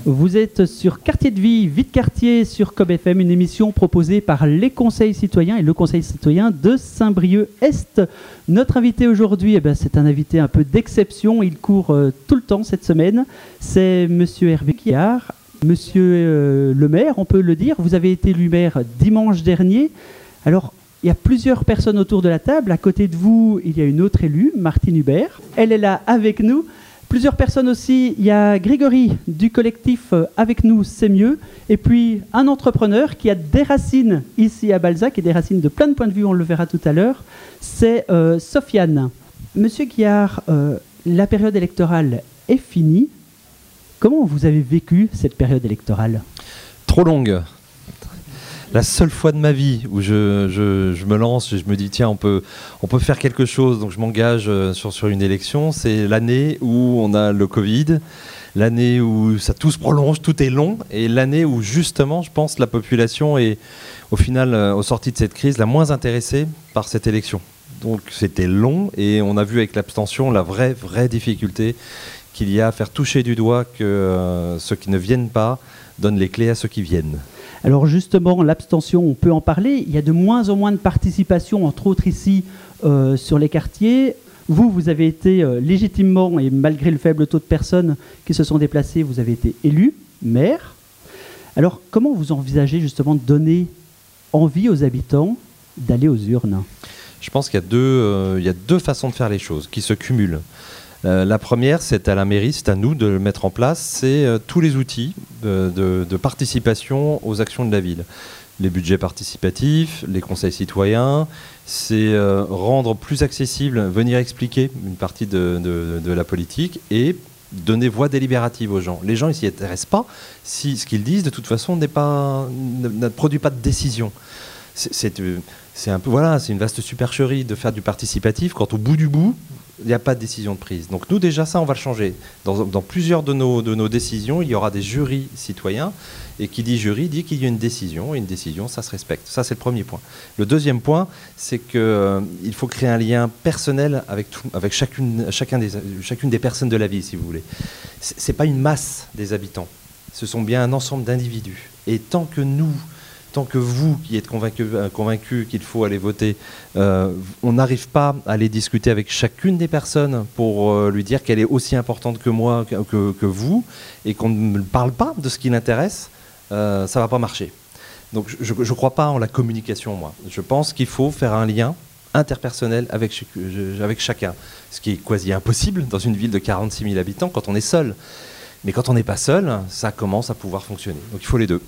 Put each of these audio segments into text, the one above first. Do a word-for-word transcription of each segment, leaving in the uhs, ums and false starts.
Vous êtes sur Quartier de Vie, Vie de Quartier sur C O B F M, une émission proposée par les conseils citoyens et le conseil citoyen de Saint-Brieuc-Est. Notre invité aujourd'hui, eh ben, c'est un invité un peu d'exception, il court euh, tout le temps cette semaine. C'est Monsieur Hervé Guillard. Monsieur euh, le maire, on peut le dire, vous avez été élu maire dimanche dernier. Alors, il y a plusieurs personnes autour de la table. À côté de vous, il y a une autre élue, Martine Hubert. Elle est là avec nous. Plusieurs personnes aussi, il y a Grégory du collectif Avec nous, c'est mieux. Et puis un entrepreneur qui a des racines ici à Balzac et des racines de plein de points de vue, on le verra tout à l'heure, c'est euh, Sofiane. Monsieur Guillard, euh, la période électorale est finie. Comment vous avez vécu cette période électorale ? Trop longue. La seule fois de ma vie où je, je, je me lance, je me dis tiens on peut, on peut faire quelque chose, donc je m'engage sur, sur une élection, c'est l'année où on a le Covid, l'année où ça tout se prolonge, tout est long, et l'année où justement je pense la population est au final, au sorti de cette crise, la moins intéressée par cette élection. Donc c'était long et on a vu avec l'abstention la vraie, vraie difficulté qu'il y a à faire toucher du doigt que euh, ceux qui ne viennent pas donnent les clés à ceux qui viennent. Alors justement, l'abstention, on peut en parler. Il y a de moins en moins de participation, entre autres ici, euh, sur les quartiers. Vous, vous avez été euh, légitimement, et malgré le faible taux de personnes qui se sont déplacées, vous avez été élu, maire. Alors, comment vous envisagez justement de donner envie aux habitants d'aller aux urnes ? Je pense qu'il y a deux, euh, il y a deux façons de faire les choses qui se cumulent. Euh, la première, c'est à la mairie, c'est à nous de le mettre en place, c'est euh, tous les outils de, de, de participation aux actions de la ville. Les budgets participatifs, les conseils citoyens, c'est euh, rendre plus accessible, venir expliquer une partie de, de, de la politique et donner voix délibérative aux gens. Les gens, ils ne s'y intéressent pas si ce qu'ils disent, de toute façon, n'est pas, ne, ne produit pas de décision. C'est, c'est, c'est un peu, voilà, c'est une vaste supercherie de faire du participatif quand au bout du bout, il n'y a pas de décision de prise. Donc nous, déjà, ça, on va le changer. Dans, dans plusieurs de nos, de nos décisions, il y aura des jurys citoyens. Et qui dit jury dit qu'il y a une décision. Et une décision, ça se respecte. Ça, c'est le premier point. Le deuxième point, c'est qu'il euh, faut créer un lien personnel avec, tout, avec chacune, chacun des, chacune des personnes de la ville, si vous voulez. Ce n'est pas une masse des habitants. Ce sont bien un ensemble d'individus. Et tant que nous... Tant que vous, qui êtes convaincus convaincu qu'il faut aller voter, euh, on n'arrive pas à aller discuter avec chacune des personnes pour euh, lui dire qu'elle est aussi importante que moi, que, que, que vous, et qu'on ne parle pas de ce qui l'intéresse, euh, ça ne va pas marcher. Donc je ne crois pas en la communication, moi. Je pense qu'il faut faire un lien interpersonnel avec, avec chacun, ce qui est quasi impossible dans une ville de quarante-six mille habitants quand on est seul. Mais quand on n'est pas seul, ça commence à pouvoir fonctionner. Donc il faut les deux.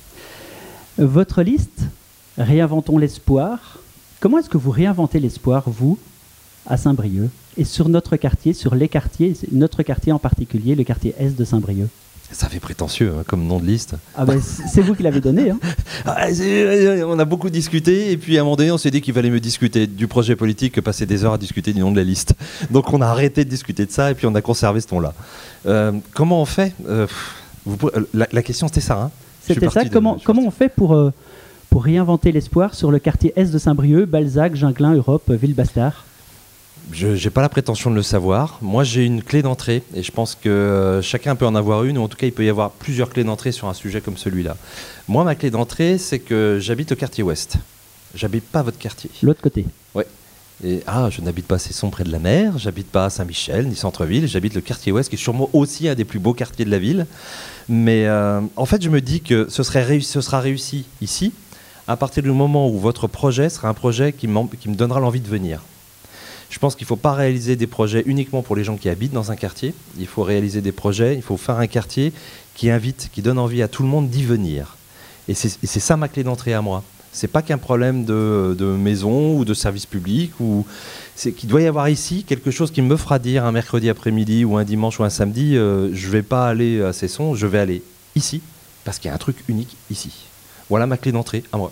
Votre liste, Réinventons l'espoir. Comment est-ce que vous réinventez l'espoir, vous, à Saint-Brieuc, et sur notre quartier, sur les quartiers, notre quartier en particulier, le quartier Est de Saint-Brieuc ? Ça fait prétentieux hein, comme nom de liste. Ah ben, c'est vous qui l'avez donné. Hein. Ah, on a beaucoup discuté et puis à un moment donné, on s'est dit qu'il fallait mieux discuter du projet politique que passer des heures à discuter du nom de la liste. Donc on a arrêté de discuter de ça et puis on a conservé ce ton-là. Euh, comment on fait euh, vous, la, la question c'était ça, hein. C'était ça. Comment, comment on fait pour, euh, pour réinventer l'espoir sur le quartier Est de Saint-Brieuc, Balzac, Ginglin, Europe, Ville-Bastard ? Je n'ai pas la prétention de le savoir. Moi, j'ai une clé d'entrée et je pense que euh, chacun peut en avoir une, ou en tout cas, il peut y avoir plusieurs clés d'entrée sur un sujet comme celui-là. Moi, ma clé d'entrée, c'est que j'habite au quartier Ouest. J'habite pas votre quartier. L'autre côté. Oui. Et, ah, je n'habite pas Cesson près de la mer, j'habite pas à Saint-Michel ni centre-ville, j'habite le quartier Ouest qui est sûrement aussi un des plus beaux quartiers de la ville. Mais euh, en fait, je me dis que ce, serait réussi, ce sera réussi ici à partir du moment où votre projet sera un projet qui, qui me donnera l'envie de venir. Je pense qu'il ne faut pas réaliser des projets uniquement pour les gens qui habitent dans un quartier. Il faut réaliser des projets, il faut faire un quartier qui invite, qui donne envie à tout le monde d'y venir. Et c'est, et c'est ça ma clé d'entrée à moi. C'est pas qu'un problème de, de maison ou de service public, ou c'est qu'il doit y avoir ici quelque chose qui me fera dire un mercredi après-midi ou un dimanche ou un samedi, euh, je vais pas aller à Cesson, je vais aller ici, parce qu'il y a un truc unique ici. Voilà ma clé d'entrée à moi.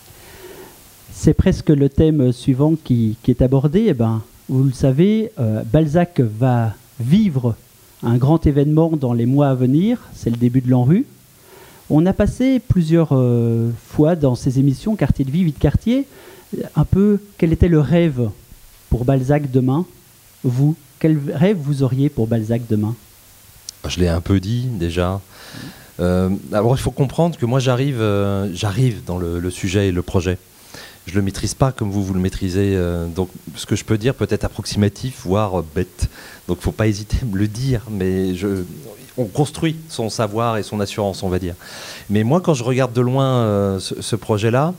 C'est presque le thème suivant qui, qui est abordé. Eh ben, vous le savez, euh, Balzac va vivre un grand événement dans les mois à venir, c'est le début de l'ANRU. On a passé plusieurs euh, fois dans ces émissions, Quartier de Vie, Vie de Quartier, un peu quel était le rêve pour Balzac demain. Vous, quel rêve vous auriez pour Balzac demain ? Je l'ai un peu dit déjà. Euh, alors il faut comprendre que moi j'arrive euh, j'arrive dans le, le sujet et le projet. Je ne le maîtrise pas comme vous, vous le maîtrisez. Euh, donc ce que je peux dire peut être approximatif, voire euh, bête. Donc il ne faut pas hésiter à me le dire. Mais je, on construit son savoir et son assurance, on va dire. Mais moi, quand je regarde de loin euh, ce, ce projet-là,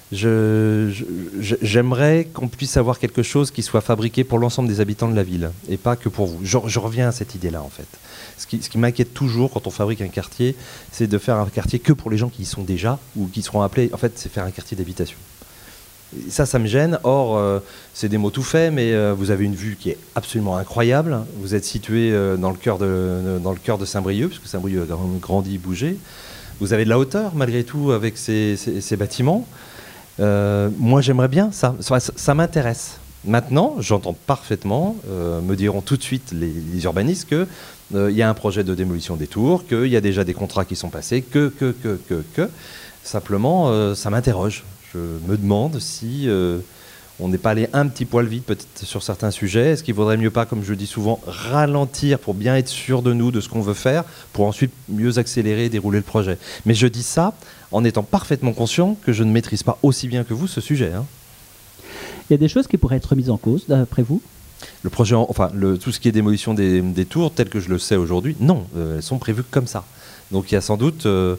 je, je, j'aimerais qu'on puisse avoir quelque chose qui soit fabriqué pour l'ensemble des habitants de la ville et pas que pour vous. Je, je reviens à cette idée-là, en fait. Ce qui, ce qui m'inquiète toujours quand on fabrique un quartier, c'est de faire un quartier que pour les gens qui y sont déjà ou qui seront appelés. En fait, c'est faire un quartier d'habitation. Et ça, ça me gêne. Or, euh, c'est des mots tout faits, mais euh, vous avez une vue qui est absolument incroyable. Vous êtes situé euh, dans le cœur de, dans le cœur de Saint-Brieuc, puisque Saint-Brieuc a grandi, bougé. Vous avez de la hauteur, malgré tout, avec ces, ces, ces bâtiments. Euh, moi, j'aimerais bien ça. Ça, ça m'intéresse. Maintenant, j'entends parfaitement, euh, me diront tout de suite les, les urbanistes que il euh, y a un projet de démolition des tours, qu'il y a déjà des contrats qui sont passés, que, que, que, que, que. Simplement, euh, ça m'interroge. Je me demande si euh, on n'est pas allé un petit poil vite peut-être sur certains sujets. Est-ce qu'il ne vaudrait mieux pas, comme je dis souvent, ralentir pour bien être sûr de nous, de ce qu'on veut faire, pour ensuite mieux accélérer et dérouler le projet. Mais je dis ça en étant parfaitement conscient que je ne maîtrise pas aussi bien que vous ce sujet. Hein. Il y a des choses qui pourraient être mises en cause, d'après vous ? Le projet, enfin, le, tout ce qui est démolition des, des tours, tel que je le sais aujourd'hui, non, euh, elles sont prévues comme ça. Donc il y a sans doute euh,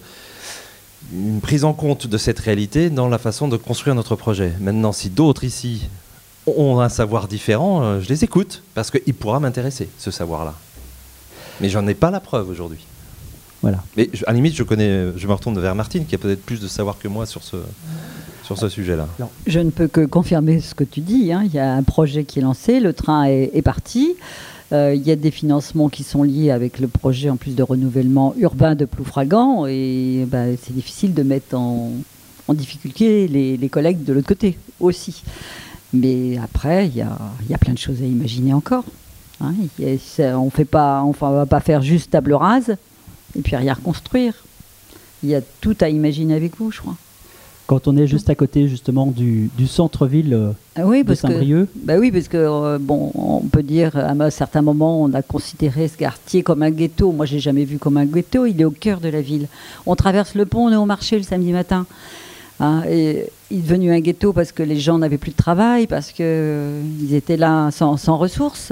une prise en compte de cette réalité dans la façon de construire notre projet. Maintenant, si d'autres ici ont un savoir différent, euh, je les écoute, parce qu'il pourra m'intéresser, ce savoir-là. Mais j'en ai pas la preuve aujourd'hui. Voilà. Mais à la limite, je, connais, je me retourne vers Martine, qui a peut-être plus de savoir que moi sur ce... sur ce sujet-là. Je ne peux que confirmer ce que tu dis. Hein. Il y a un projet qui est lancé, le train est, est parti. Euh, il y a des financements qui sont liés avec le projet en plus de renouvellement urbain de Ploufragan. Et bah, c'est difficile de mettre en, en difficulté les, les collègues de l'autre côté aussi. Mais après, il y a, il y a plein de choses à imaginer encore. Hein. Il y a, on fait pas, enfin, on ne va pas faire juste table rase et puis rien reconstruire. Il y a tout à imaginer avec vous, je crois. Quand on est juste à côté justement du, du centre-ville euh, ah oui, de Saint-Brieuc. Bah oui, parce que euh, bon, on peut dire à un certain moment, on a considéré ce quartier comme un ghetto. Moi, j'ai jamais vu comme un ghetto. Il est au cœur de la ville. On traverse le pont, on est au marché le samedi matin. Hein, et il est devenu un ghetto parce que les gens n'avaient plus de travail, parce qu'ils euh, étaient là sans, sans ressources.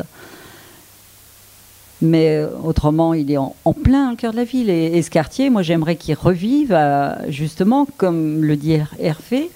Mais euh, autrement, il est en, en plein au cœur de la ville. Et, et ce quartier, moi, j'aimerais qu'il revive, euh, justement, comme le dit Hervé,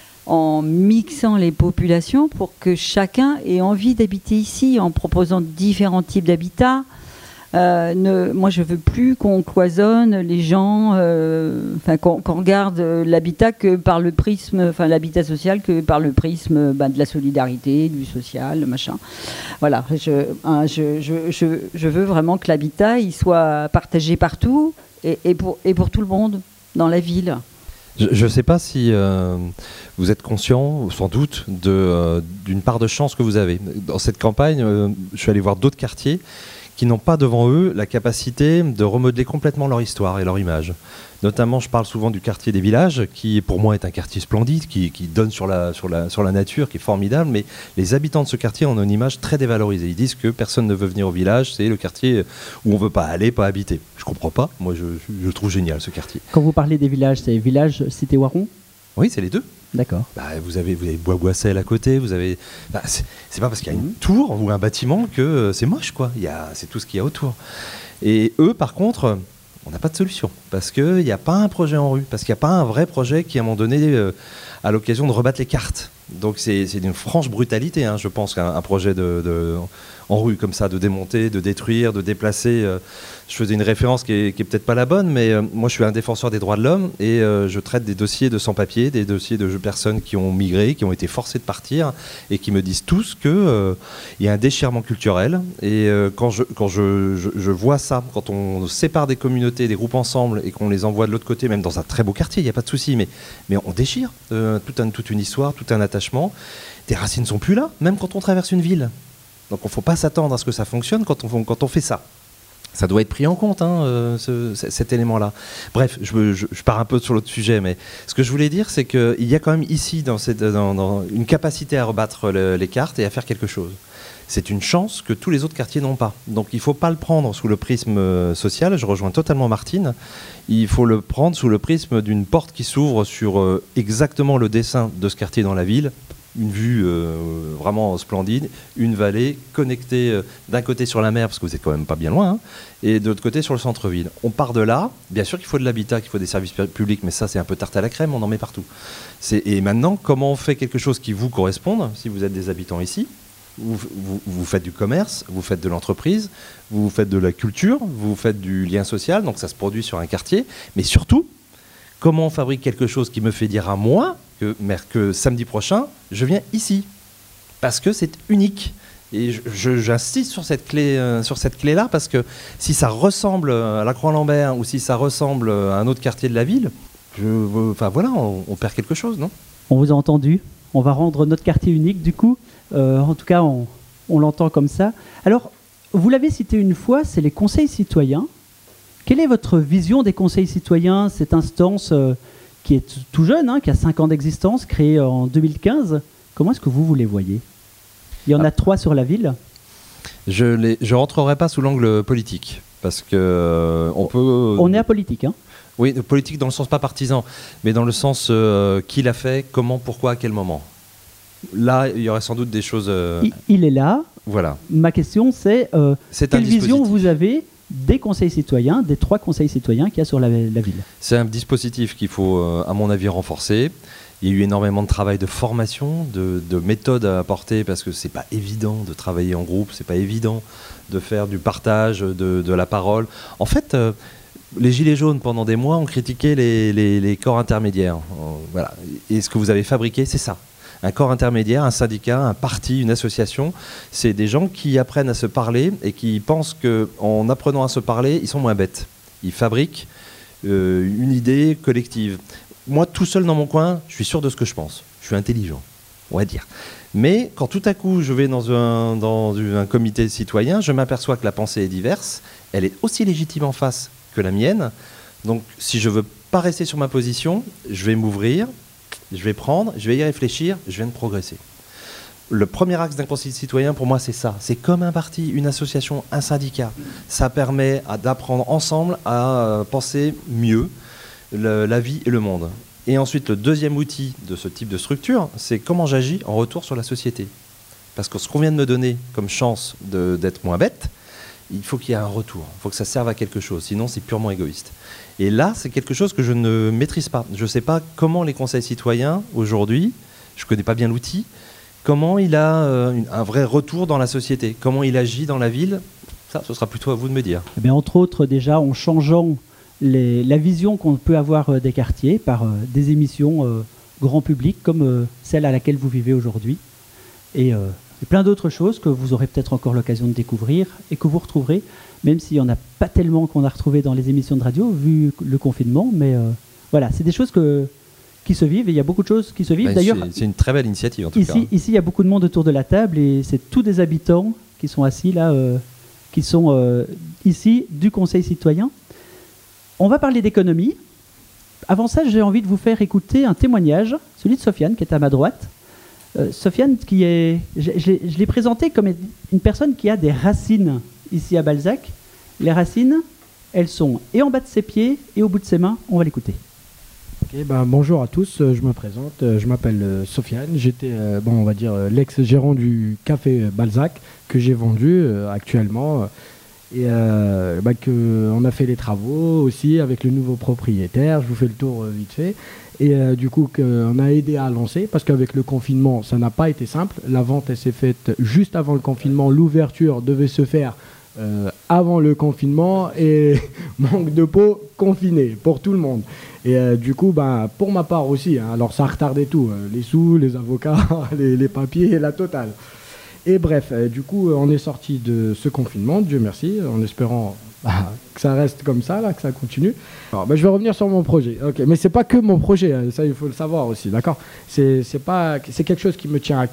en mixant les populations pour que chacun ait envie d'habiter ici, en proposant différents types d'habitat. Euh, ne, moi, je veux plus qu'on cloisonne les gens, euh, enfin, qu'on, qu'on regarde l'habitat que par le prisme, enfin, l'habitat social que par le prisme ben, de la solidarité, du social, machin. Voilà, je, hein, je, je, je, je veux vraiment que l'habitat il soit partagé partout et, et, pour, et pour tout le monde dans la ville. Je ne sais pas si euh, vous êtes conscient, sans doute, de, euh, d'une part de chance que vous avez. Dans cette campagne, euh, je suis allé voir d'autres quartiers qui n'ont pas devant eux la capacité de remodeler complètement leur histoire et leur image. Notamment, je parle souvent du quartier des villages, qui pour moi est un quartier splendide, qui, qui donne sur la, sur, la, sur la nature, qui est formidable, mais les habitants de ce quartier ont une image très dévalorisée. Ils disent que personne ne veut venir au village, c'est le quartier où on ne veut pas aller, pas habiter. Je ne comprends pas, moi je, je trouve génial ce quartier. Quand vous parlez des villages, c'est village Cité Waron ? Oui, c'est les deux. D'accord. Bah, vous avez, vous avez Bois-Boissel à côté, vous avez. Bah, c'est, c'est pas parce qu'il y a une tour ou un bâtiment que euh, c'est moche, quoi. Il y a, c'est tout ce qu'il y a autour. Et eux, par contre, on n'a pas de solution parce qu'il n'y a pas un projet en rue, parce qu'il n'y a pas un vrai projet qui, à un moment donné, euh, a l'occasion de rebattre les cartes. Donc c'est, c'est d'une franche brutalité, hein, je pense, qu'un un projet de, de, en rue comme ça, de démonter, de détruire, de déplacer. Euh, je faisais une référence qui est, qui est peut-être pas la bonne, mais euh, moi je suis un défenseur des droits de l'homme et euh, je traite des dossiers de sans-papiers, des dossiers de personnes qui ont migré, qui ont été forcées de partir et qui me disent tous qu'il euh, y a un déchirement culturel. Et euh, quand, je, quand je, je, je vois ça, quand on sépare des communautés, des groupes ensemble et qu'on les envoie de l'autre côté, même dans un très beau quartier, il n'y a pas de souci, mais, mais on déchire euh, tout un, toute une histoire, tout un attachement. Tes racines ne sont plus là, même quand on traverse une ville. Donc il ne faut pas s'attendre à ce que ça fonctionne quand on, quand on fait ça. Ça doit être pris en compte, hein, euh, ce, cet élément-là. Bref, je, je, je pars un peu sur l'autre sujet, mais ce que je voulais dire, c'est qu'il y a quand même ici dans cette, dans, dans une capacité à rebattre le, les cartes et à faire quelque chose. C'est une chance que tous les autres quartiers n'ont pas. Donc il ne faut pas le prendre sous le prisme social, je rejoins totalement Martine, il faut le prendre sous le prisme d'une porte qui s'ouvre sur euh, exactement le dessin de ce quartier dans la ville, une vue euh, vraiment splendide, une vallée connectée euh, d'un côté sur la mer, parce que vous n'êtes quand même pas bien loin, hein, et de l'autre côté sur le centre-ville. On part de là, bien sûr qu'il faut de l'habitat, qu'il faut des services publics, mais ça c'est un peu tarte à la crème, on en met partout. Et maintenant, comment on fait quelque chose qui vous corresponde, si vous êtes des habitants ici? Vous, vous, vous faites du commerce, vous faites de l'entreprise, vous faites de la culture, vous faites du lien social, donc ça se produit sur un quartier, mais surtout, comment on fabrique quelque chose qui me fait dire à moi que, que samedi prochain, je viens ici. Parce que c'est unique. Et j'insiste sur cette clé, euh, sur cette clé-là, parce que si ça ressemble à la Croix-Lambert ou si ça ressemble à un autre quartier de la ville, je, enfin voilà, on, on perd quelque chose, non? On vous a entendu. On va rendre notre quartier unique, du coup. Euh, en tout cas, on, on l'entend comme ça. Alors, vous l'avez cité une fois, c'est les conseils citoyens. Quelle est votre vision des conseils citoyens, cette instance euh, qui est tout jeune, hein, qui a cinq ans d'existence, créée en deux mille quinze? Comment est-ce que vous, vous les voyez? Il y en a ah. trois sur la ville. Je ne rentrerai pas sous l'angle politique, parce que euh, on peut... Euh, on est apolitique, hein? Oui, politique dans le sens pas partisan, mais dans le sens euh, qui l'a fait, comment, pourquoi, à quel moment. Là, il y aurait sans doute des choses... Euh... Il, il est là. Voilà. Ma question, c'est euh, quelle vision vous avez des conseils citoyens, des trois conseils citoyens qu'il y a sur la, la ville? C'est un dispositif qu'il faut, euh, à mon avis, renforcer. Il y a eu énormément de travail de formation, de, de méthodes à apporter, parce que c'est pas évident de travailler en groupe, c'est pas évident de faire du partage de, de la parole. En fait... Euh, les Gilets jaunes, pendant des mois, ont critiqué les, les, les corps intermédiaires. Voilà. Et ce que vous avez fabriqué, c'est ça. Un corps intermédiaire, un syndicat, un parti, une association, c'est des gens qui apprennent à se parler et qui pensent qu'en apprenant à se parler, ils sont moins bêtes. Ils fabriquent euh, une idée collective. Moi, tout seul dans mon coin, je suis sûr de ce que je pense. Je suis intelligent, on va dire. Mais quand tout à coup, je vais dans un, dans un comité citoyen, je m'aperçois que la pensée est diverse. Elle est aussi légitime en face que la mienne. Donc si je veux pas rester sur ma position, je vais m'ouvrir, je vais prendre, je vais y réfléchir, je viens de progresser. Le premier axe d'un conseil citoyen, pour moi, c'est ça. C'est comme un parti, une association, un syndicat. Ça permet d'apprendre ensemble à penser mieux le, la vie et le monde. Et ensuite, le deuxième outil de ce type de structure, c'est comment j'agis en retour sur la société. Parce que ce qu'on vient de me donner comme chance d'être moins bête, il faut qu'il y ait un retour, il faut que ça serve à quelque chose, sinon c'est purement égoïste. Et là, c'est quelque chose que je ne maîtrise pas. Je ne sais pas comment les conseils citoyens, aujourd'hui, je ne connais pas bien l'outil, comment il a euh, un vrai retour dans la société, comment il agit dans la ville, ça, ce sera plutôt à vous de me dire. Eh bien, entre autres, déjà, en changeant les, la vision qu'on peut avoir euh, des quartiers par euh, des émissions euh, grand public, comme euh, celle à laquelle vous vivez aujourd'hui. Et... Euh, Et plein d'autres choses que vous aurez peut-être encore l'occasion de découvrir et que vous retrouverez, même s'il n'y en a pas tellement qu'on a retrouvé dans les émissions de radio, vu le confinement. Mais euh, voilà, c'est des choses que, qui se vivent et il y a beaucoup de choses qui se vivent. Ben, D'ailleurs, c'est une très belle initiative en tout ici, cas. Ici, il y a beaucoup de monde autour de la table et c'est tous des habitants qui sont assis là, euh, qui sont euh, ici du Conseil citoyen. On va parler d'économie. Avant ça, j'ai envie de vous faire écouter un témoignage, celui de Sofiane qui est à ma droite. Euh, Sofiane, qui est, je, je, je l'ai présenté comme une personne qui a des racines ici à Balzac. Les racines, elles sont et en bas de ses pieds et au bout de ses mains. On va l'écouter. Okay, ben, bonjour à tous, je me présente, je m'appelle Sofiane. J'étais, euh, bon, on va dire, l'ex-gérant du café Balzac que j'ai vendu euh, actuellement. Et euh, bah, que, on a fait les travaux aussi avec le nouveau propriétaire. Je vous fais le tour euh, vite fait. Et euh, du coup, on a aidé à lancer parce qu'avec le confinement, ça n'a pas été simple. La vente, elle s'est faite juste avant le confinement. L'ouverture devait se faire euh, avant le confinement et manque de peau, confiné pour tout le monde. Et euh, du coup, bah, pour ma part aussi, hein, alors ça a retardé tout, hein, les sous, les avocats, les, les papiers, la totale. Et bref, euh, du coup, on est sorti de ce confinement, Dieu merci, en espérant bah, que ça reste comme ça, là, que ça continue. Alors, bah, je vais revenir sur mon projet. Ok, mais c'est pas que mon projet, hein, ça il faut le savoir aussi, d'accord. C'est c'est pas, c'est quelque chose qui me tient à cœur.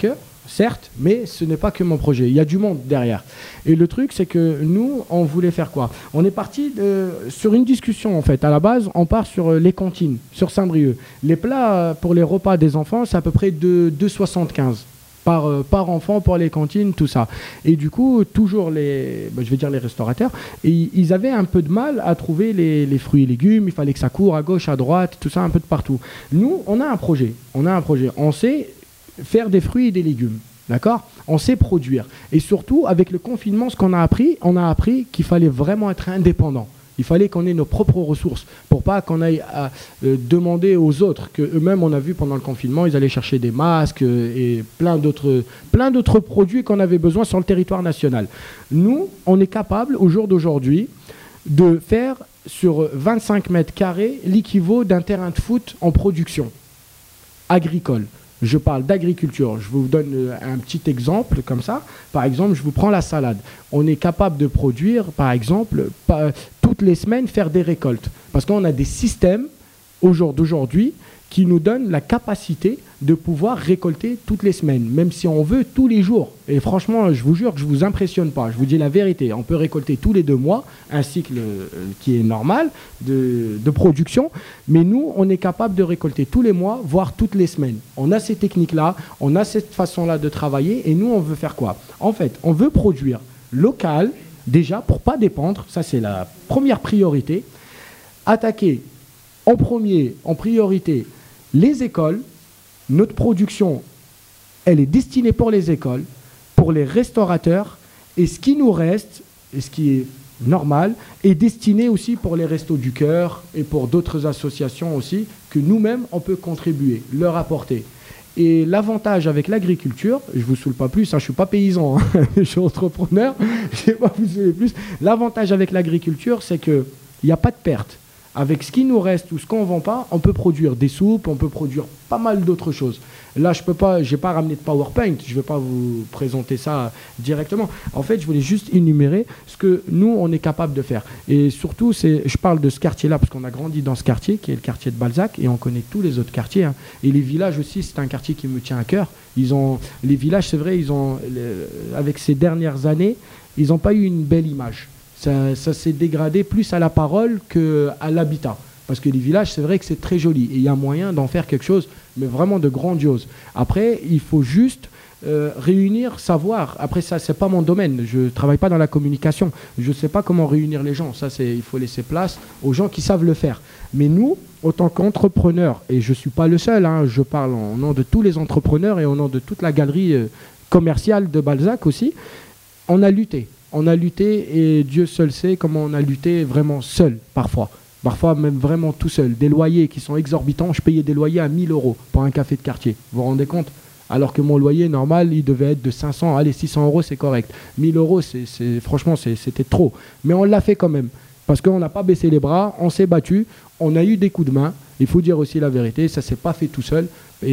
certes, mais ce n'est pas que mon projet. Il y a du monde derrière. Et le truc, c'est que nous, on voulait faire quoi? On est parti de, sur une discussion, en fait. À la base, on part sur les cantines, sur Saint-Brieuc. Les plats pour les repas des enfants, c'est à peu près de deux euros soixante-quinze. Par, euh, par enfant, pour les cantines, tout ça. Et du coup, toujours les, ben, je vais dire les restaurateurs, et, ils avaient un peu de mal à trouver les, les fruits et légumes, il fallait que ça court à gauche, à droite, tout ça, un peu de partout. Nous, on a un projet, on a un projet, on sait faire des fruits et des légumes, d'accord? On sait produire. Et surtout, avec le confinement, ce qu'on a appris, on a appris qu'il fallait vraiment être indépendant. Il fallait qu'on ait nos propres ressources pour pas qu'on aille à, euh, demander aux autres, que eux-mêmes, on a vu pendant le confinement, ils allaient chercher des masques euh, et plein d'autres, plein d'autres produits qu'on avait besoin sur le territoire national. Nous, on est capable, au jour d'aujourd'hui, de faire sur vingt-cinq mètres carrés l'équivalent d'un terrain de foot en production agricole. Je parle d'agriculture. Je vous donne un petit exemple comme ça. Par exemple, je vous prends la salade. On est capable de produire, par exemple, pas, toutes les semaines, faire des récoltes. Parce qu'on a des systèmes, au jour d'aujourd'hui, qui nous donnent la capacité de pouvoir récolter toutes les semaines, même si on veut tous les jours. Et franchement, je vous jure que je ne vous impressionne pas. Je vous dis la vérité. On peut récolter tous les deux mois, un cycle euh, qui est normal de, de production. Mais nous, on est capable de récolter tous les mois, voire toutes les semaines. On a ces techniques-là, on a cette façon-là de travailler. Et nous, on veut faire quoi? En fait, on veut produire local, déjà, pour ne pas dépendre. Ça, c'est la première priorité. Attaquer en premier, en priorité, les écoles. Notre production, elle est destinée pour les écoles, pour les restaurateurs, et ce qui nous reste, et ce qui est normal, est destiné aussi pour les Restos du Cœur et pour d'autres associations aussi, que nous-mêmes, on peut contribuer, leur apporter. Et l'avantage avec l'agriculture, je ne vous saoule pas plus, hein, je ne suis pas paysan, hein, je suis entrepreneur, je ne vais pas vous saouler plus. L'avantage avec l'agriculture, c'est qu'il n'y a pas de perte. Avec ce qui nous reste ou ce qu'on ne vend pas, on peut produire des soupes, on peut produire pas mal d'autres choses. Là, je peux pas, j'ai pas ramené de PowerPoint, je ne vais pas vous présenter ça directement. En fait, je voulais juste énumérer ce que nous, on est capable de faire. Et surtout, c'est, je parle de ce quartier-là parce qu'on a grandi dans ce quartier, qui est le quartier de Balzac, et on connaît tous les autres quartiers. Hein. Et les villages aussi, c'est un quartier qui me tient à cœur. Ils ont, les villages, c'est vrai, ils ont, avec ces dernières années, ils n'ont pas eu une belle image. Ça, ça s'est dégradé plus à la parole qu'à l'habitat. Parce que les villages, c'est vrai que c'est très joli. Et il y a moyen d'en faire quelque chose, mais vraiment de grandiose. Après, il faut juste euh, réunir, savoir. Après, ça, c'est pas mon domaine. Je ne travaille pas dans la communication. Je ne sais pas comment réunir les gens. Ça, c'est, il faut laisser place aux gens qui savent le faire. Mais nous, en tant qu'entrepreneurs, et je ne suis pas le seul, hein, je parle au nom de tous les entrepreneurs et au nom de toute la galerie euh, commerciale de Balzac aussi, on a lutté. On a lutté et Dieu seul sait comment on a lutté vraiment seul parfois. Parfois même vraiment tout seul. Des loyers qui sont exorbitants. Je payais des loyers à mille euros pour un café de quartier. Vous vous rendez compte? Alors que mon loyer normal, il devait être de cinq cents. Allez, six cents euros, c'est correct. mille euros, c'est, c'est, franchement, c'est, c'était trop. Mais on l'a fait quand même. Parce qu'on n'a pas baissé les bras, on s'est battu, on a eu des coups de main. Il faut dire aussi la vérité, ça ne s'est pas fait tout seul.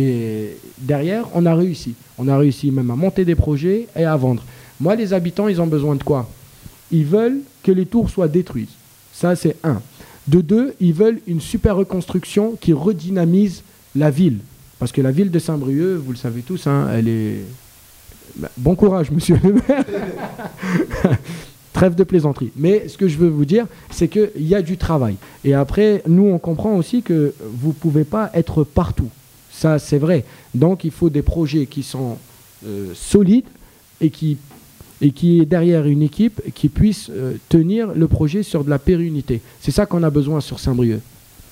Et derrière, on a réussi. On a réussi même à monter des projets et à vendre. Moi, les habitants, ils ont besoin de quoi? Ils veulent que les tours soient détruites. Ça, c'est un. De deux, ils veulent une super reconstruction qui redynamise la ville. Parce que la ville de Saint-Brieuc, vous le savez tous, hein, elle est... Bon courage, monsieur le maire. Trêve de plaisanterie. Mais ce que je veux vous dire, c'est qu'il y a du travail. Et après, nous, on comprend aussi que vous ne pouvez pas être partout. Ça, c'est vrai. Donc, il faut des projets qui sont euh, solides et qui... et qui est derrière une équipe qui puisse euh, tenir le projet sur de la pérennité. C'est ça qu'on a besoin sur Saint-Brieuc.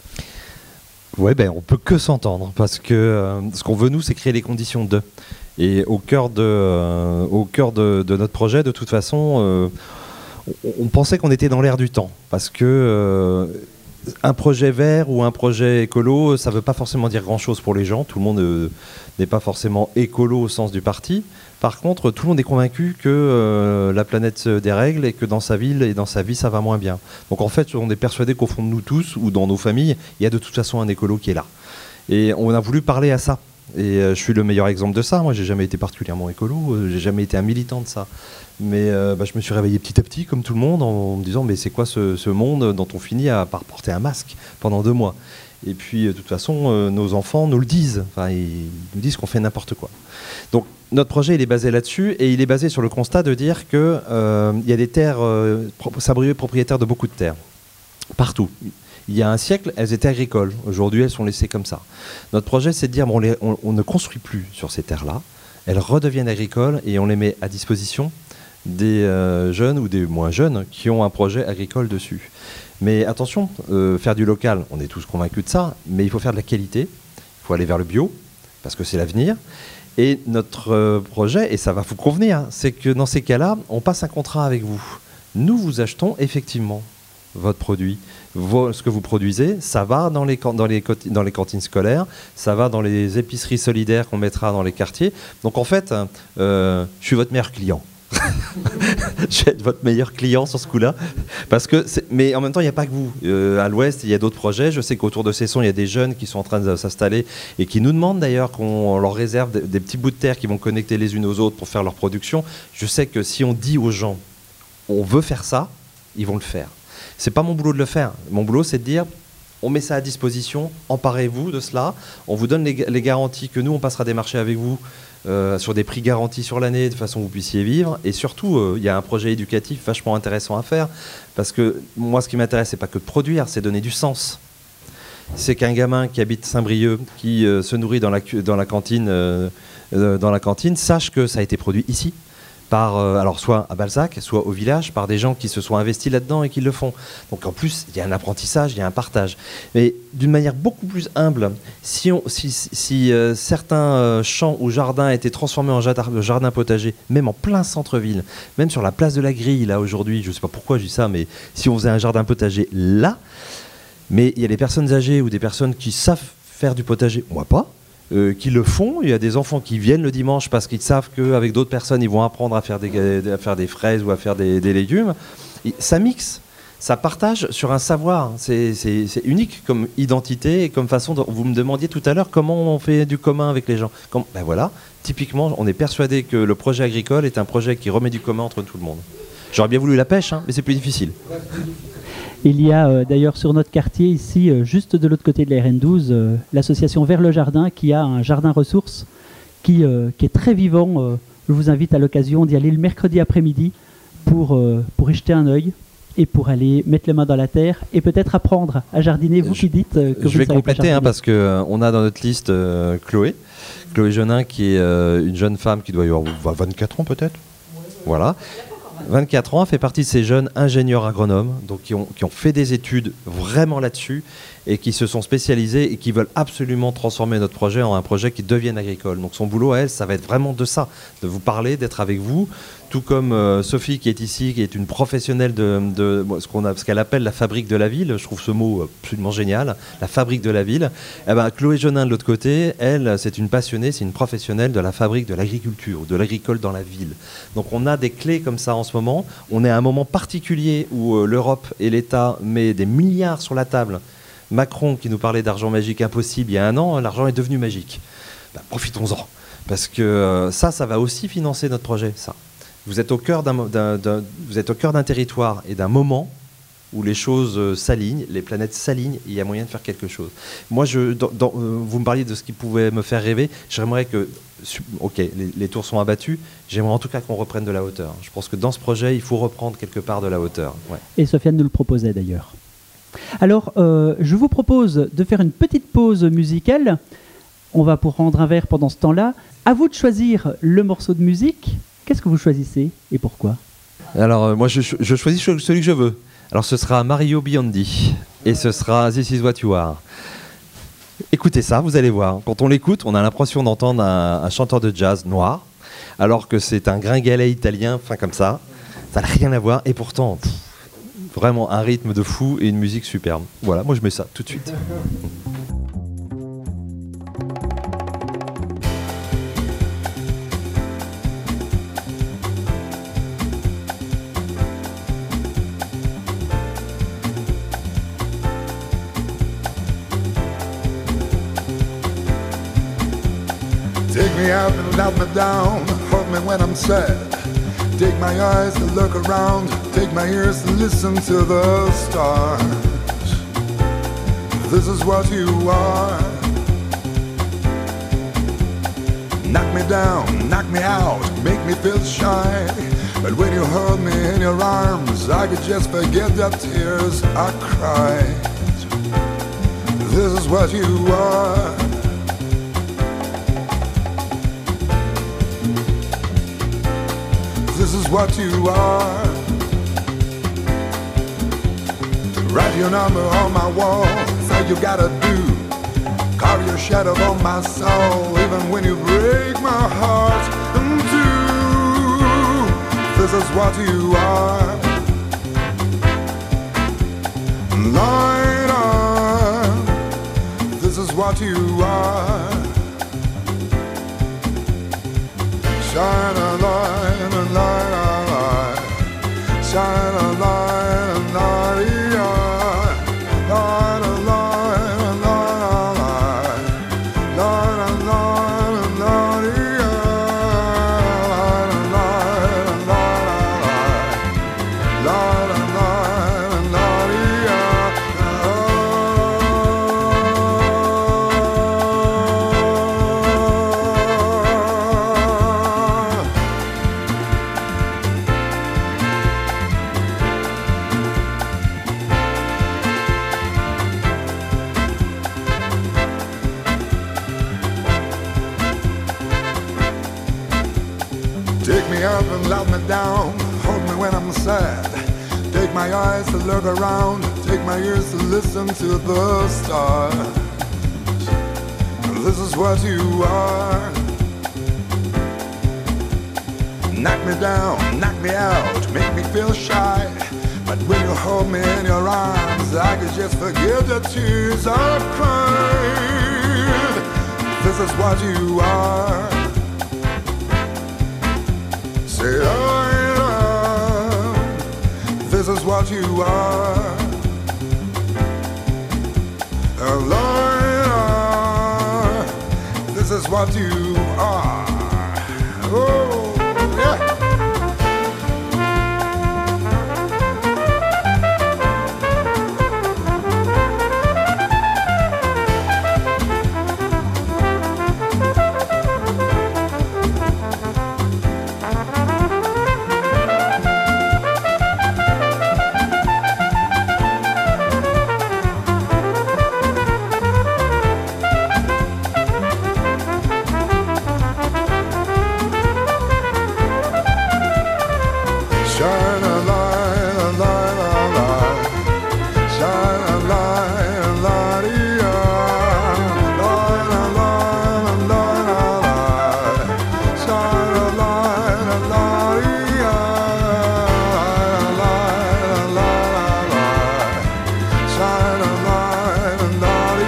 Oui, ben, on ne peut que s'entendre, parce que euh, ce qu'on veut, nous, c'est créer les conditions de. Et au cœur de, euh, au cœur de, de notre projet, de toute façon, euh, on, on pensait qu'on était dans l'air du temps, parce que euh, un projet vert ou un projet écolo, ça ne veut pas forcément dire grand-chose pour les gens. Tout le monde euh, n'est pas forcément écolo au sens du parti. Par contre, tout le monde est convaincu que euh, la planète se dérègle et que dans sa ville et dans sa vie, ça va moins bien. Donc en fait, on est persuadé qu'au fond de nous tous, ou dans nos familles, il y a de toute façon un écolo qui est là. Et on a voulu parler à ça. Et euh, je suis le meilleur exemple de ça. Moi, j'ai jamais été particulièrement écolo, euh, j'ai jamais été un militant de ça. Mais euh, bah, je me suis réveillé petit à petit, comme tout le monde, en me disant, mais c'est quoi ce, ce monde dont on finit à par porter un masque pendant deux mois? Et puis, de toute façon, euh, nos enfants nous le disent. Enfin, ils nous disent qu'on fait n'importe quoi. Donc, notre projet, il est basé là-dessus, et il est basé sur le constat de dire qu'il euh, y a des terres, euh, Saint-Brieuc est propriétaire de beaucoup de terres, partout. Il y a un siècle, elles étaient agricoles. Aujourd'hui, elles sont laissées comme ça. Notre projet, c'est de dire, bon, on, les, on, on ne construit plus sur ces terres-là, elles redeviennent agricoles, et on les met à disposition des euh, jeunes ou des moins jeunes qui ont un projet agricole dessus. Mais attention, euh, faire du local, on est tous convaincus de ça, mais il faut faire de la qualité, il faut aller vers le bio, parce que c'est l'avenir. Et notre euh, projet, et ça va vous convenir, c'est que dans ces cas-là, on passe un contrat avec vous. Nous vous achetons effectivement votre produit. Vos, ce que vous produisez, ça va dans les, dans, les, dans les cantines scolaires, ça va dans les épiceries solidaires qu'on mettra dans les quartiers. Donc en fait, euh, je suis votre meilleur client. Je vais être votre meilleur client sur ce coup-là, parce que mais en même temps il n'y a pas que vous. Euh, à l'Ouest il y a d'autres projets. Je sais qu'autour de Cesson il y a des jeunes qui sont en train de s'installer et qui nous demandent d'ailleurs qu'on leur réserve des, des petits bouts de terre qui vont connecter les unes aux autres pour faire leur production. Je sais que si on dit aux gens on veut faire ça, ils vont le faire. C'est pas mon boulot de le faire. Mon boulot c'est de dire on met ça à disposition, emparez-vous de cela, on vous donne les, les garanties que nous on passera des marchés avec vous. Euh, sur des prix garantis sur l'année, de façon que vous puissiez vivre. Et surtout, il euh, y a un projet éducatif vachement intéressant à faire, parce que moi, ce qui m'intéresse, c'est pas que de produire, c'est donner du sens. C'est qu'un gamin qui habite Saint-Brieuc, qui euh, se nourrit dans la, dans, la cantine, euh, euh, dans la cantine, sache que ça a été produit ici, par, euh, alors soit à Balzac, soit au village, par des gens qui se sont investis là-dedans et qui le font. Donc en plus, il y a un apprentissage, il y a un partage. Mais d'une manière beaucoup plus humble, si, on, si, si euh, certains euh, champs ou jardins étaient transformés en jardin, jardin potager, même en plein centre-ville, même sur la place de la Grille, là aujourd'hui, je ne sais pas pourquoi je dis ça, mais si on faisait un jardin potager là, mais il y a des personnes âgées ou des personnes qui savent faire du potager, moi pas, Euh, qui le font. Il y a des enfants qui viennent le dimanche parce qu'ils savent qu'avec d'autres personnes, ils vont apprendre à faire des, à faire des fraises ou à faire des, des légumes. Et ça mixe, ça partage sur un savoir. C'est, c'est, c'est unique comme identité et comme façon. De, vous me demandiez tout à l'heure comment on fait du commun avec les gens. Comme, ben voilà, typiquement, on est persuadé que le projet agricole est un projet qui remet du commun entre tout le monde. J'aurais bien voulu la pêche, hein, mais c'est plus difficile. Il y a euh, d'ailleurs sur notre quartier ici, euh, juste de l'autre côté de la R N douze, euh, l'association Vers le Jardin qui a un jardin ressources qui, euh, qui est très vivant. Euh, je vous invite à l'occasion d'y aller le mercredi après-midi pour, euh, pour y jeter un œil et pour aller mettre les mains dans la terre et peut-être apprendre à jardiner. Vous je, qui dites euh, que je vous vais savez compléter hein, parce qu'on euh, a dans notre liste euh, Chloé, Chloé Jeunin qui est euh, une jeune femme qui doit y avoir vingt-quatre ans peut-être. Oui, oui. Voilà. vingt-quatre ans, fait partie de ces jeunes ingénieurs agronomes donc qui, ont, qui ont fait des études vraiment là-dessus et qui se sont spécialisés et qui veulent absolument transformer notre projet en un projet qui devienne agricole. Donc son boulot à elle, ça va être vraiment de ça, de vous parler, d'être avec vous, tout comme euh, Sophie qui est ici, qui est une professionnelle de, de ce, qu'on a, ce qu'elle appelle la fabrique de la ville. Je trouve ce mot absolument génial, la fabrique de la ville. Eh ben, Chloé Jeunin de l'autre côté, elle, c'est une passionnée, c'est une professionnelle de la fabrique de l'agriculture, de l'agricole dans la ville. Donc on a des clés comme ça en ce moment. On est à un moment particulier où euh, l'Europe et l'État met des milliards sur la table. Macron qui nous parlait d'argent magique impossible il y a un an, l'argent est devenu magique. Ben, profitons-en, parce que euh, ça, ça va aussi financer notre projet, ça. Vous êtes au cœur d'un, d'un, d'un, vous êtes au cœur d'un territoire et d'un moment où les choses euh, s'alignent, les planètes s'alignent, et il y a moyen de faire quelque chose. Moi, je, dans, dans, euh, vous me parliez de ce qui pouvait me faire rêver. J'aimerais que, ok, les, les tours sont abattus, j'aimerais en tout cas qu'on reprenne de la hauteur. Je pense que dans ce projet, il faut reprendre quelque part de la hauteur. Ouais. Et Sofiane nous le proposait d'ailleurs. Alors, euh, je vous propose de faire une petite pause musicale. On va pour rendre un verre pendant ce temps-là. À vous de choisir le morceau de musique. Qu'est-ce que vous choisissez et pourquoi ? Alors, euh, moi, je, je choisis celui que je veux. Alors, ce sera Mario Biondi et ce sera This Is What You Are. Écoutez ça, vous allez voir. Quand on l'écoute, on a l'impression d'entendre un, un chanteur de jazz noir, alors que c'est un gringalet italien, enfin comme ça. Ça n'a rien à voir et pourtant, pff, vraiment un rythme de fou et une musique superbe. Voilà, moi je mets ça tout de suite. Take me up and let me down, hold me when I'm sad. Take my eyes to look around, take my ears to listen to the stars. This is what you are. Knock me down, knock me out, make me feel shy. But when you hold me in your arms, I could just forget the tears I cried. This is what you are. This is what you are. Write your number on my wall, that's all you gotta do. Carve your shadow on my soul, even when you break my heart in two. This is what you are. Light on. This is what you are. Shine a light, a light, a light. Shine a light, a light, light, a light, a light, light, a light, a light, light, a light, light, a light, a light. Take me up and let me down, hold me when I'm sad. Take my eyes to look around, take my ears to listen to the stars. This is what you are. Knock me down, knock me out, make me feel shy. But when you hold me in your arms, I could just forget the tears I've cried. This is what you are. Say I love. This is what you are. A liar. This is what you are. Oh, yeah. Shine a light, a light, a light. Shine a light, a light, light, a light, a light, a light. Shine a light, a light, light, a light, a light. Shine a light, a light,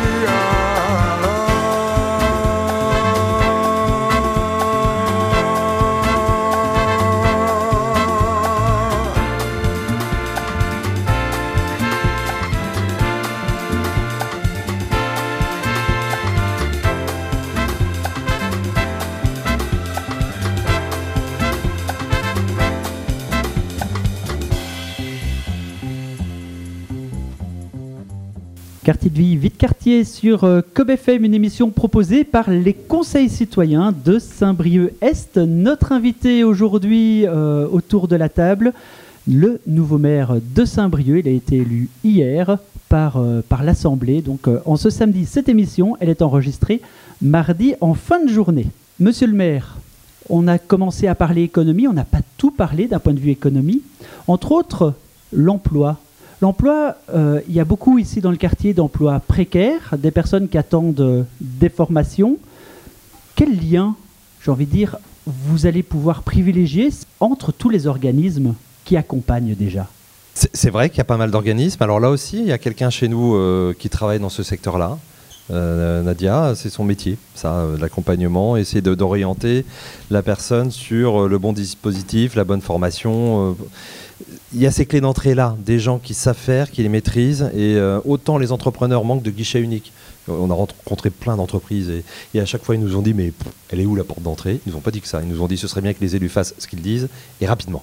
Quartier de vie, Vite Quartier sur euh, Cob F M, une émission proposée par les conseils citoyens de Saint-Brieuc-Est. Notre invité aujourd'hui euh, autour de la table, le nouveau maire de Saint-Brieuc. Il a été élu hier par, euh, par l'Assemblée. Donc euh, en ce samedi, cette émission, elle est enregistrée mardi en fin de journée. Monsieur le maire, on a commencé à parler économie, on n'a pas tout parlé d'un point de vue économie. Entre autres, l'emploi. L'emploi, euh, il y a beaucoup ici dans le quartier d'emplois précaires, des personnes qui attendent euh, des formations. Quel lien, j'ai envie de dire, vous allez pouvoir privilégier entre tous les organismes qui accompagnent déjà ? C'est c'est vrai qu'il y a pas mal d'organismes. Alors là aussi, il y a quelqu'un chez nous euh, qui travaille dans ce secteur-là. Euh, Nadia, c'est son métier, ça, euh, l'accompagnement, essayer de- d'orienter la personne sur euh, le bon dispositif, la bonne formation. euh. Il y a ces clés d'entrée là, des gens qui savent faire, qui les maîtrisent, et euh, autant les entrepreneurs manquent de guichets uniques. On a rencontré plein d'entreprises et, et à chaque fois ils nous ont dit mais pff, elle est où la porte d'entrée ? Ils nous ont pas dit que ça, ils nous ont dit ce serait bien que les élus fassent ce qu'ils disent et rapidement.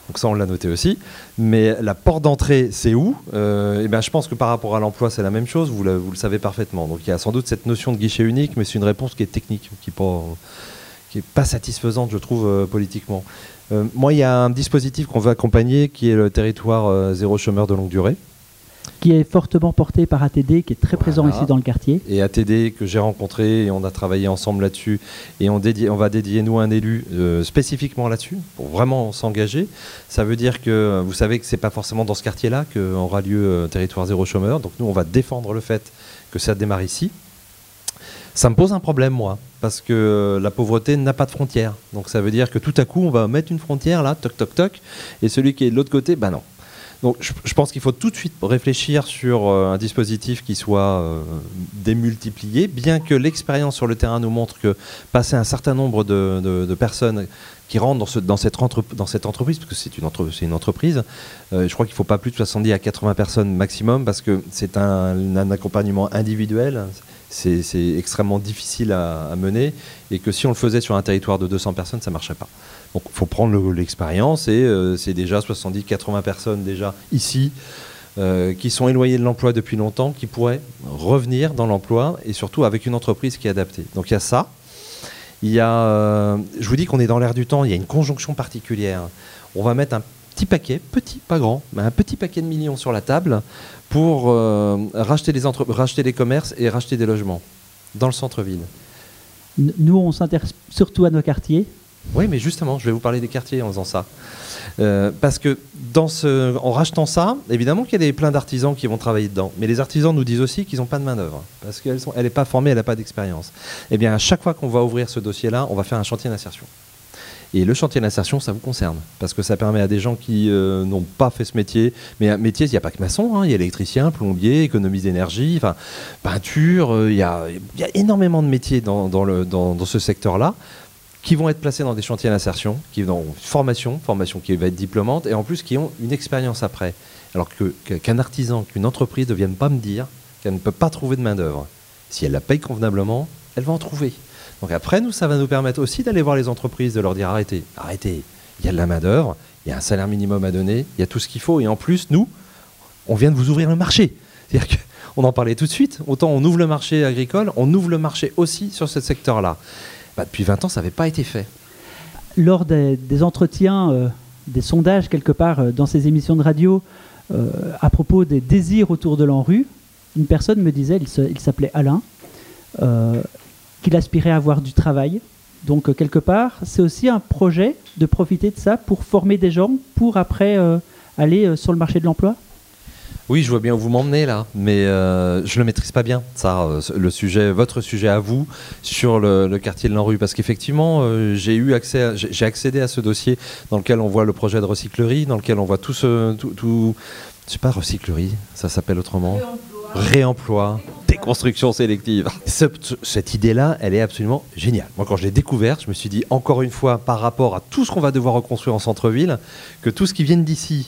Donc ça, on l'a noté aussi. Mais la porte d'entrée, c'est où euh, eh ben, je pense que par rapport à l'emploi, c'est la même chose. Vous le, vous le savez parfaitement. Donc il y a sans doute cette notion de guichet unique, mais c'est une réponse qui est technique, qui n'est pas, qui est pas satisfaisante, je trouve, euh, politiquement. Euh, moi, il y a un dispositif qu'on veut accompagner, qui est le territoire euh, zéro chômeur de longue durée. Qui est fortement porté par A T D, qui est très Voilà. présent ici dans le quartier. Et A T D que j'ai rencontré, et on a travaillé ensemble là-dessus, et on, dédie, on va dédier, nous, un élu euh, spécifiquement là-dessus, pour vraiment s'engager. Ça veut dire que, vous savez que c'est pas forcément dans ce quartier-là qu'aura lieu euh, territoire zéro chômeur, donc nous, on va défendre le fait que ça démarre ici. Ça me pose un problème, moi, parce que euh, la pauvreté n'a pas de frontières. Donc ça veut dire que tout à coup, on va mettre une frontière, là, toc, toc, toc, et celui qui est de l'autre côté, ben non. Donc je, je pense qu'il faut tout de suite réfléchir sur euh, un dispositif qui soit euh, démultiplié, bien que l'expérience sur le terrain nous montre que passer un certain nombre de, de, de personnes qui rentrent dans, ce, dans, cette, entre, dans cette entreprise, parce que c'est une, entre, c'est une entreprise, euh, je crois qu'il ne faut pas plus de soixante-dix à quatre-vingts personnes maximum, parce que c'est un, un accompagnement individuel, c'est, c'est extrêmement difficile à, à mener, et que si on le faisait sur un territoire de deux cents personnes, ça ne marcherait pas. Donc il faut prendre le, l'expérience, et euh, c'est déjà soixante-dix à quatre-vingts personnes déjà ici, euh, qui sont éloignées de l'emploi depuis longtemps, qui pourraient revenir dans l'emploi, et surtout avec une entreprise qui est adaptée. Donc il y a ça. Il y a, euh, je vous dis qu'on est dans l'air du temps, il y a une conjonction particulière. On va mettre un petit paquet, petit, pas grand, mais un petit paquet de millions sur la table pour euh, racheter, les entre- racheter les commerces et racheter des logements dans le centre-ville. Nous, on s'intéresse surtout à nos quartiers. Oui, mais justement, je vais vous parler des quartiers en faisant ça. Euh, parce que dans ce, en rachetant ça, évidemment qu'il y a des, plein d'artisans qui vont travailler dedans. Mais les artisans nous disent aussi qu'ils n'ont pas de main-d'œuvre. Parce qu'elle n'est pas formée, elle n'a pas d'expérience. Eh bien, à chaque fois qu'on va ouvrir ce dossier-là, on va faire un chantier d'insertion. Et le chantier d'insertion, ça vous concerne. Parce que ça permet à des gens qui euh, n'ont pas fait ce métier. Mais un métier, il n'y a pas que maçon. Hein, il y a électricien, plombier, économie d'énergie, peinture. Euh, il, y a, il y a énormément de métiers dans, dans, le, dans, dans ce secteur-là, qui vont être placés dans des chantiers d'insertion, qui ont une formation, formation qui va être diplômante, et en plus qui ont une expérience après. Alors que, qu'un artisan, qu'une entreprise ne vienne pas me dire qu'elle ne peut pas trouver de main-d'œuvre. Si elle la paye convenablement, elle va en trouver. Donc après, nous, ça va nous permettre aussi d'aller voir les entreprises, de leur dire arrêtez, arrêtez, il y a de la main-d'œuvre, il y a un salaire minimum à donner, il y a tout ce qu'il faut, et en plus, nous, on vient de vous ouvrir le marché. C'est-à-dire qu'on en parlait tout de suite, autant on ouvre le marché agricole, on ouvre le marché aussi sur ce secteur-là. Bah, depuis vingt ans, ça n'avait pas été fait. Lors des, des entretiens, euh, des sondages quelque part euh, dans ces émissions de radio, euh, à propos des désirs autour de l'ANRU, une personne me disait, il, se, il s'appelait Alain, euh, qu'il aspirait à avoir du travail. Donc euh, quelque part, c'est aussi un projet de profiter de ça pour former des gens, pour après euh, aller euh, sur le marché de l'emploi. Oui, je vois bien où vous m'emmenez là, mais euh, je ne le maîtrise pas bien, ça, euh, le sujet, votre sujet à vous sur le, le quartier de l'ANRU, parce qu'effectivement, euh, j'ai eu accès, à, j'ai, j'ai accédé à ce dossier dans lequel on voit le projet de recyclerie, dans lequel on voit tout ce, tout, tout je sais pas, recyclerie, ça s'appelle autrement, réemploi, réemploi déconstruction sélective. Ce, cette idée-là, elle est absolument géniale. Moi, quand je l'ai découverte, je me suis dit, encore une fois, par rapport à tout ce qu'on va devoir reconstruire en centre-ville, que tout ce qui vient d'ici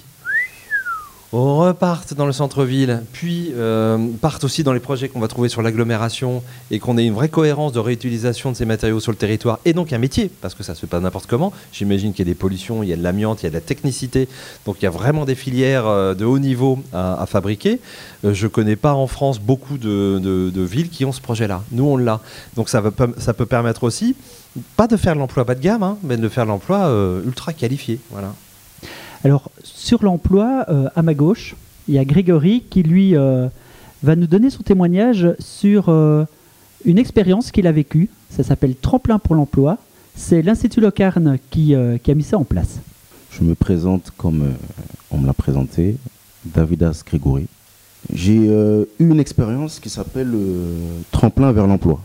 repartent dans le centre-ville, puis euh, partent aussi dans les projets qu'on va trouver sur l'agglomération, et qu'on ait une vraie cohérence de réutilisation de ces matériaux sur le territoire, et donc un métier, parce que ça se fait pas n'importe comment. J'imagine qu'il y a des pollutions, il y a de l'amiante, il y a de la technicité, donc il y a vraiment des filières euh, de haut niveau à, à fabriquer. Euh, je connais pas en France beaucoup de, de, de villes qui ont ce projet-là. Nous, on l'a. Donc ça, va, ça peut permettre aussi, pas de faire de l'emploi bas de gamme, hein, mais de faire de l'emploi euh, ultra qualifié. Voilà. Alors, sur l'emploi, euh, à ma gauche, il y a Grégory qui, lui, euh, va nous donner son témoignage sur euh, une expérience qu'il a vécue. Ça s'appelle Tremplin pour l'emploi. C'est l'Institut Locarne qui, euh, qui a mis ça en place. Je me présente comme euh, on me l'a présenté, Davidas Grégory. J'ai euh, eu une expérience qui s'appelle euh, Tremplin vers l'emploi.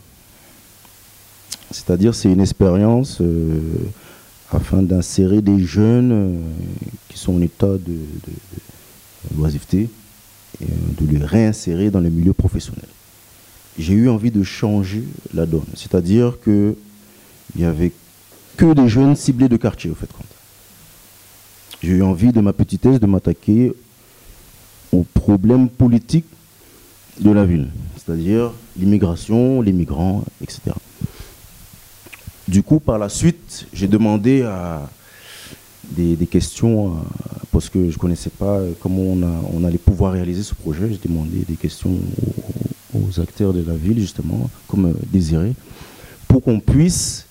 C'est-à-dire, c'est une expérience... Euh, afin d'insérer des jeunes euh, qui sont en état de, de, de loisiveté et euh, de les réinsérer dans le milieu professionnel. J'ai eu envie de changer la donne, c'est-à-dire qu'il n'y avait que des jeunes ciblés de quartier, au fait. J'ai eu envie de ma petitesse de m'attaquer aux problèmes politiques de la ville, c'est-à-dire l'immigration, les migrants, et cetera. Du coup, par la suite, j'ai demandé à, des, des questions, euh, parce que je ne connaissais pas comment on, a, on allait pouvoir réaliser ce projet. J'ai demandé des questions aux, aux acteurs de la ville, justement, comme euh, Désiré, pour qu'on puisse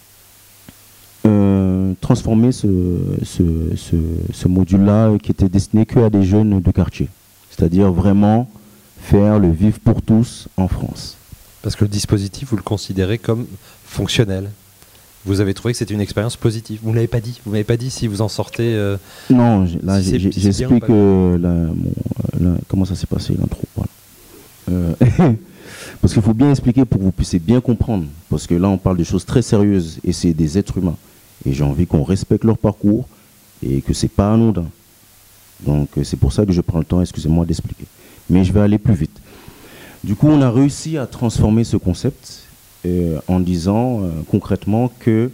euh, transformer ce, ce, ce, ce module-là qui était destiné qu'à des jeunes de quartier. C'est-à-dire vraiment faire le vivre pour tous en France. Parce que le dispositif, vous le considérez comme fonctionnel. Vous avez trouvé que c'était une expérience positive. Vous ne l'avez pas dit. Vous m'avez pas dit si vous en sortez. Euh, non, là, si si j'explique euh, la, mon, la, comment ça s'est passé l'intro. Voilà. Euh, parce qu'il faut bien expliquer pour que vous puissiez bien comprendre. Parce que là, on parle de choses très sérieuses et c'est des êtres humains. Et j'ai envie qu'on respecte leur parcours et que c'est pas anodin. Donc c'est pour ça que je prends le temps, excusez-moi, d'expliquer. Mais je vais aller plus vite. Du coup, on a réussi à transformer ce concept euh, en disant euh, concrètement que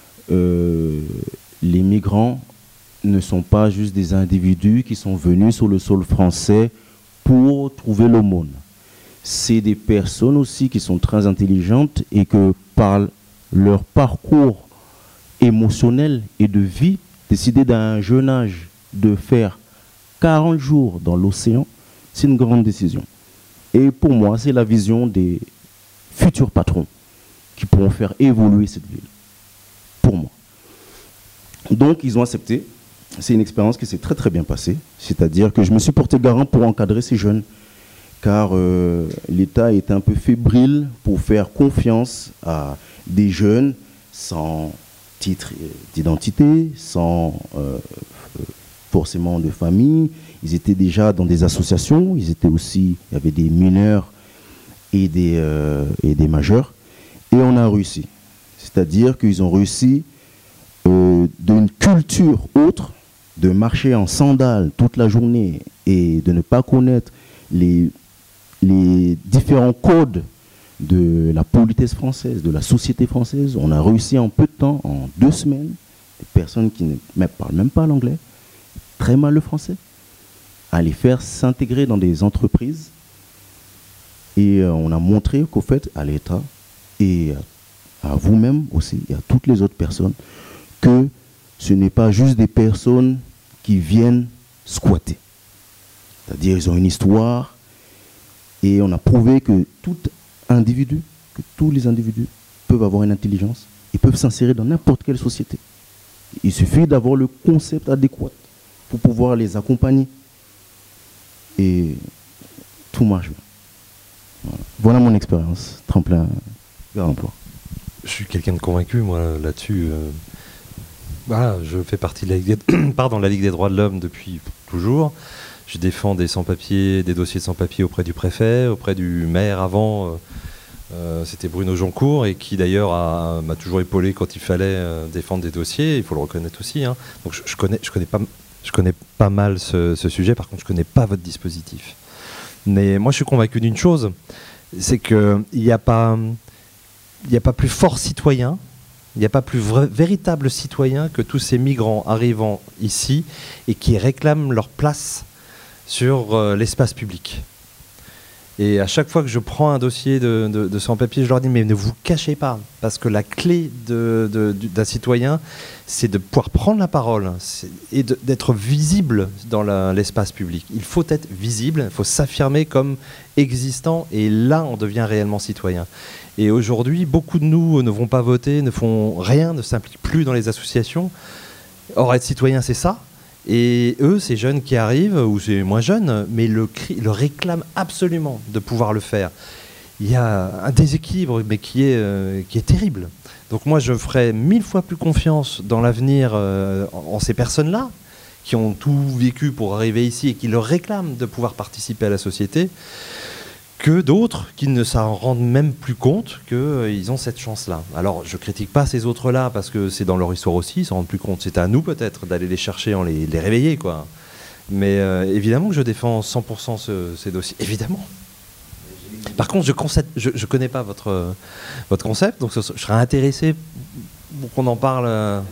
euh, les migrants ne sont pas juste des individus qui sont venus sur le sol français pour trouver l'aumône. C'est des personnes aussi qui sont très intelligentes et que par leur parcours émotionnel et de vie, décider d'un jeune âge de faire quarante jours dans l'océan, c'est une grande décision. Et pour moi, c'est la vision des futurs patrons qui pourront faire évoluer cette ville. Pour moi. Donc, ils ont accepté. C'est une expérience qui s'est très très bien passée. C'est-à-dire que je me suis porté garant pour encadrer ces jeunes. Car euh, l'État est un peu fébrile pour faire confiance à des jeunes sans titre d'identité, sans euh, forcément de famille. Ils étaient déjà dans des associations, ils étaient aussi, il y avait des mineurs et des, euh, et des majeurs. Et on a réussi. C'est-à-dire qu'ils ont réussi euh, d'une culture autre, de marcher en sandales toute la journée et de ne pas connaître les, les différents codes de la politesse française, de la société française. On a réussi en peu de temps, en deux semaines, des personnes qui ne parlent même pas l'anglais, très mal le français, à les faire s'intégrer dans des entreprises. Et euh, on a montré qu'au fait, à l'État et à vous-même aussi, et à toutes les autres personnes, que ce n'est pas juste des personnes qui viennent squatter. C'est-à-dire ils ont une histoire et on a prouvé que tout individu, que tous les individus peuvent avoir une intelligence et peuvent s'insérer dans n'importe quelle société. Il suffit d'avoir le concept adéquat pour pouvoir les accompagner. Et tout marche bien. Voilà, voilà mon expérience, tremplin vers l'emploi. Je suis quelqu'un de convaincu, moi, là-dessus. Euh, voilà, je fais partie de la Ligue des, pardon, la Ligue des droits de l'homme depuis toujours. Je défends des sans-papiers, des dossiers de sans-papiers auprès du préfet, auprès du maire avant. Euh, euh, c'était Bruno Joncourt, et qui d'ailleurs a, m'a toujours épaulé quand il fallait euh, défendre des dossiers. Il faut le reconnaître aussi. Hein. Donc je, je connais, je connais pas. Je connais pas mal ce, ce sujet, par contre je connais pas votre dispositif. Mais moi je suis convaincu d'une chose, c'est qu'il n'y a pas, il n'y a pas plus fort citoyen, il n'y a pas plus vrai, véritable citoyen que tous ces migrants arrivant ici et qui réclament leur place sur euh, l'espace public. Et à chaque fois que je prends un dossier de, de, de sans-papiers, je leur dis mais ne vous cachez pas, parce que la clé de, de, d'un citoyen, c'est de pouvoir prendre la parole et de, d'être visible dans la, l'espace public. Il faut être visible, il faut s'affirmer comme existant, et là on devient réellement citoyen. Et aujourd'hui, beaucoup de nous ne vont pas voter, ne font rien, ne s'impliquent plus dans les associations. Or être citoyen, c'est ça. Et eux, ces jeunes qui arrivent, ou ces moins jeunes, mais le, le réclament absolument de pouvoir le faire. Il y a un déséquilibre, mais qui est, euh, qui est terrible. Donc moi, je ferais mille fois plus confiance dans l'avenir euh, en, en ces personnes-là, qui ont tout vécu pour arriver ici et qui leur réclament de pouvoir participer à la société, que d'autres qui ne s'en rendent même plus compte qu'ils euh, ont cette chance-là. Alors, je ne critique pas ces autres-là, parce que c'est dans leur histoire aussi, ils ne s'en rendent plus compte. C'est à nous, peut-être, d'aller les chercher, en les, les réveiller, quoi. Mais euh, évidemment que je défends cent pour cent ce, ces dossiers. Évidemment. Par contre, je ne connais pas votre, votre concept, donc je serais intéressé pour qu'on en parle. Euh,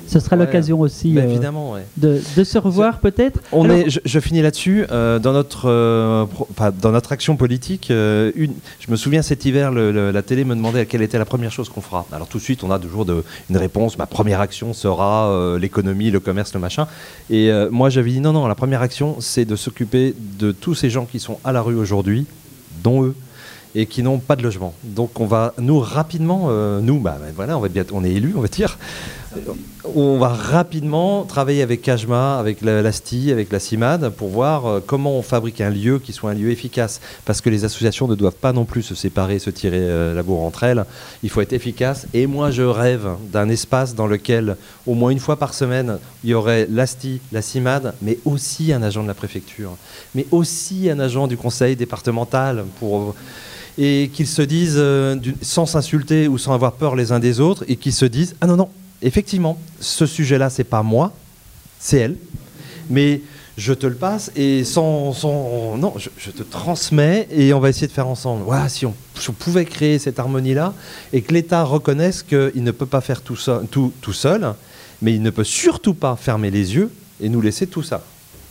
Ce sera Ouais. l'occasion aussi Bah, euh, évidemment, ouais. de, de se revoir peut-être. On Alors, est, je, je finis là-dessus. euh, dans, notre, euh, pro- enfin, dans notre action politique, euh, une, je me souviens cet hiver, le- le- la télé me demandait quelle était la première chose qu'on fera. Alors tout de suite, on a toujours de, une réponse. Ma première action sera euh, l'économie, le commerce, le machin. Et euh, moi, j'avais dit non, non, la première action, c'est de s'occuper de tous ces gens qui sont à la rue aujourd'hui, dont eux, et qui n'ont pas de logement. Donc on va, nous, rapidement, euh, nous, bah, bah, voilà, on, va bientôt, on est élus, on va dire, on va rapidement travailler avec Cajma, avec la, l'A S T I, avec la CIMAD, pour voir euh, comment on fabrique un lieu qui soit un lieu efficace. Parce que les associations ne doivent pas non plus se séparer, se tirer euh, la bourre entre elles. Il faut être efficace. Et moi, je rêve d'un espace dans lequel, au moins une fois par semaine, il y aurait l'A S T I, la CIMAD, mais aussi un agent de la préfecture, mais aussi un agent du conseil départemental pour... et qu'ils se disent, euh, du- sans s'insulter ou sans avoir peur les uns des autres, et qu'ils se disent, ah non, non, effectivement, ce sujet-là, c'est pas moi, c'est elle, mais je te le passe, et sans... sans non, je, je te transmets, et on va essayer de faire ensemble. Voilà, si on, si on pouvait créer cette harmonie-là, et que l'État reconnaisse qu'il ne peut pas faire tout, ça, tout, tout seul, mais il ne peut surtout pas fermer les yeux et nous laisser tout ça.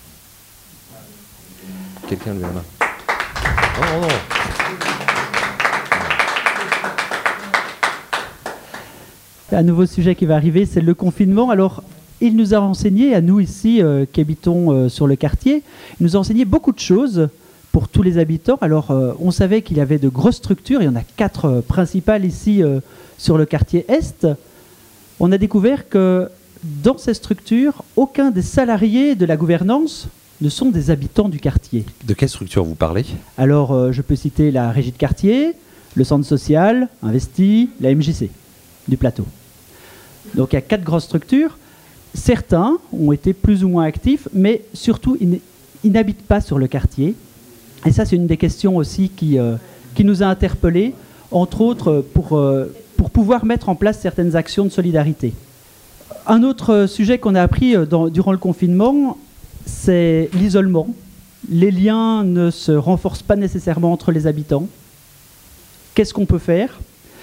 Quelqu'un lui la main. Non, non, non. Un nouveau sujet qui va arriver, c'est le confinement. Alors, il nous a enseigné, à nous ici, euh, qui habitons euh, sur le quartier, il nous a enseigné beaucoup de choses pour tous les habitants. Alors, euh, on savait qu'il y avait de grosses structures, il y en a quatre euh, principales ici euh, sur le quartier Est. On a découvert que dans ces structures, aucun des salariés de la gouvernance ne sont des habitants du quartier. De quelle structure vous parlez ? Alors, euh, je peux citer la régie de quartier, le centre social, Investi, la M J C du plateau. Donc, il y a quatre grosses structures. Certains ont été plus ou moins actifs, mais surtout, ils, n- ils n'habitent pas sur le quartier. Et ça, c'est une des questions aussi qui, euh, qui nous a interpellés, entre autres pour, euh, pour pouvoir mettre en place certaines actions de solidarité. Un autre euh, sujet qu'on a appris euh, dans- durant le confinement, c'est l'isolement. Les liens ne se renforcent pas nécessairement entre les habitants. Qu'est-ce qu'on peut faire ?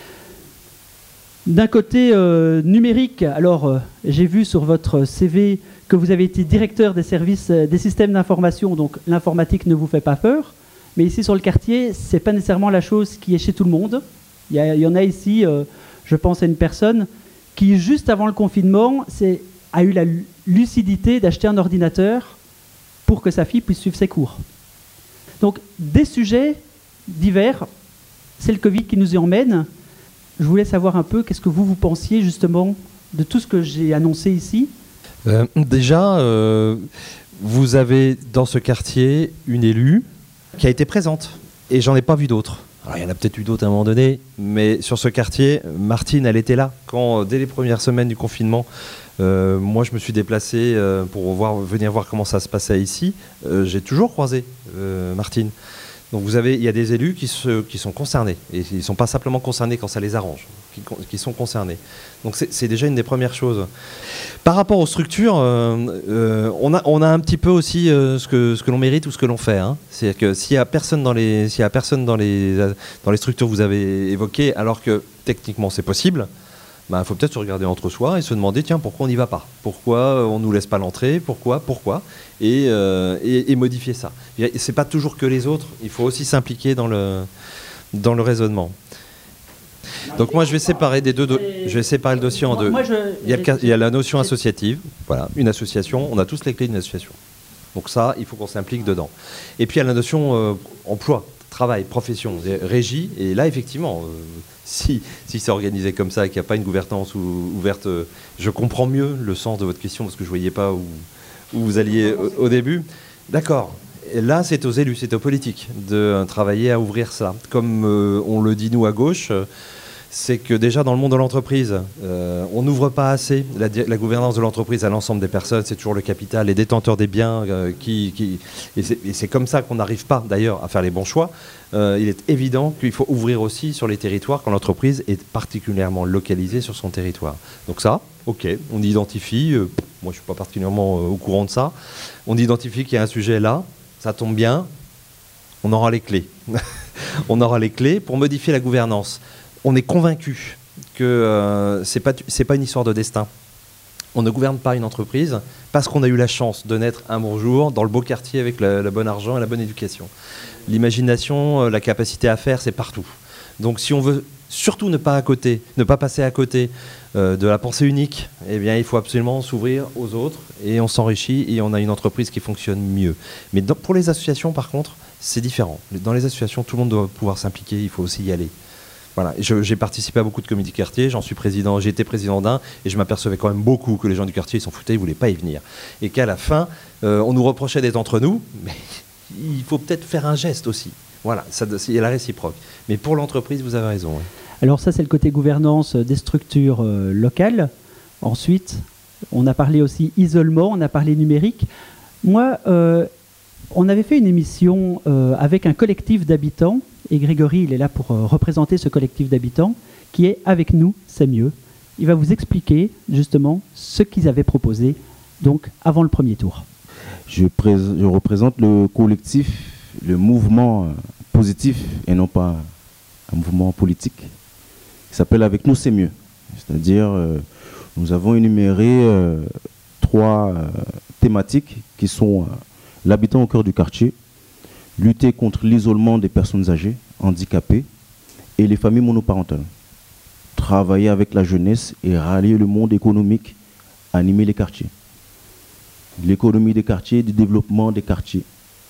D'un côté euh, numérique, alors euh, j'ai vu sur votre C V que vous avez été directeur des services, euh, des systèmes d'information, donc l'informatique ne vous fait pas peur. Mais ici sur le quartier, c'est pas nécessairement la chose qui est chez tout le monde. Il y, a- il y en a ici, euh, je pense à une personne qui juste avant le confinement c'est, a eu la lu- lucidité d'acheter un ordinateur pour que sa fille puisse suivre ses cours. Donc des sujets divers, c'est le Covid qui nous y emmène. Je voulais savoir un peu, qu'est-ce que vous, vous pensiez justement de tout ce que j'ai annoncé ici ? Euh, déjà, euh, vous avez dans ce quartier une élue qui a été présente. Et j'en ai pas vu d'autres. Alors, il y en a peut-être eu d'autres à un moment donné, mais sur ce quartier, Martine, elle était là. Quand, dès les premières semaines du confinement, euh, moi, je me suis déplacé euh, pour voir, venir voir comment ça se passait ici. Euh, j'ai toujours croisé euh, Martine. Donc vous avez, il y a des élus qui, se, qui sont concernés, et ils ne sont pas simplement concernés quand ça les arrange, qui, qui sont concernés. Donc c'est, c'est déjà une des premières choses. Par rapport aux structures, euh, euh, on, a, on a un petit peu aussi euh, ce, que, ce que l'on mérite ou ce que l'on fait. Hein. C'est-à-dire que s'il n'y a personne dans les, s'il y a personne dans les, dans les structures que vous avez évoquées, alors que techniquement c'est possible, il bah, faut peut-être se regarder entre soi et se demander, tiens, pourquoi on n'y va pas ? Pourquoi on ne nous laisse pas l'entrée ? Pourquoi ? Pourquoi ? et, euh, et, et modifier ça. Ce n'est pas toujours que les autres, il faut aussi s'impliquer dans le, dans le raisonnement. Donc moi, je vais séparer, des deux do- je vais séparer le dossier en deux. Moi, je- Il y a, le cas- il y a la notion associative, voilà, une association, on a tous les clés d'une association. Donc ça, il faut qu'on s'implique dedans. Et puis il y a la notion euh, emploi, travail, profession, régie, et là, effectivement... Euh, Si, si c'est organisé comme ça et qu'il n'y a pas une gouvernance ou, ouverte, euh, je comprends mieux le sens de votre question parce que je ne voyais pas où, où vous alliez au, au début. D'accord. Et là, c'est aux élus, c'est aux politiques de euh, travailler à ouvrir ça. Comme euh, on le dit nous à gauche, euh, c'est que déjà dans le monde de l'entreprise, euh, on n'ouvre pas assez la, la gouvernance de l'entreprise à l'ensemble des personnes. C'est toujours le capital, les détenteurs des biens euh, qui... qui et, c'est, et c'est comme ça qu'on n'arrive pas d'ailleurs à faire les bons choix. Euh, il est évident qu'il faut ouvrir aussi sur les territoires quand l'entreprise est particulièrement localisée sur son territoire. Donc ça, ok, on identifie, euh, moi je ne suis pas particulièrement euh, au courant de ça, on identifie qu'il y a un sujet là, ça tombe bien, on aura les clés. On aura les clés pour modifier la gouvernance. On est convaincu que euh, ce n'est pas, c'est pas une histoire de destin. On ne gouverne pas une entreprise parce qu'on a eu la chance de naître un bon jour dans le beau quartier avec le, le bon argent et la bonne éducation. L'imagination, la capacité à faire, c'est partout. Donc si on veut surtout ne pas à côté, ne pas passer à côté euh, de la pensée unique, eh bien il faut absolument s'ouvrir aux autres et on s'enrichit et on a une entreprise qui fonctionne mieux. Mais dans, pour les associations par contre, c'est différent. Dans les associations, tout le monde doit pouvoir s'impliquer, il faut aussi y aller. Voilà, je, j'ai participé à beaucoup de comités de quartier, j'en suis président, j'ai été président d'un, et je m'apercevais quand même beaucoup que les gens du quartier ils s'en foutaient, ils ne voulaient pas y venir. Et qu'à la fin, euh, on nous reprochait d'être entre nous, mais il faut peut-être faire un geste aussi. Voilà, ça, il y a la réciproque. Mais pour l'entreprise, vous avez raison. Ouais. Alors ça, c'est le côté gouvernance des structures euh, locales. Ensuite, on a parlé aussi isolement, on a parlé numérique. Moi, euh, on avait fait une émission euh, avec un collectif d'habitants, et Grégory, il est là pour euh, représenter ce collectif d'habitants, qui est Avec nous, c'est mieux. Il va vous expliquer justement ce qu'ils avaient proposé, donc avant le premier tour. Je, pré- je représente le collectif, le mouvement euh, positif, et non pas un mouvement politique, qui s'appelle Avec nous, c'est mieux. C'est-à-dire, euh, nous avons énuméré euh, trois euh, thématiques qui sont euh, l'habitant au cœur du quartier, lutter contre l'isolement des personnes âgées, handicapées et les familles monoparentales. Travailler avec la jeunesse et rallier le monde économique, animer les quartiers. L'économie des quartiers, du développement des quartiers.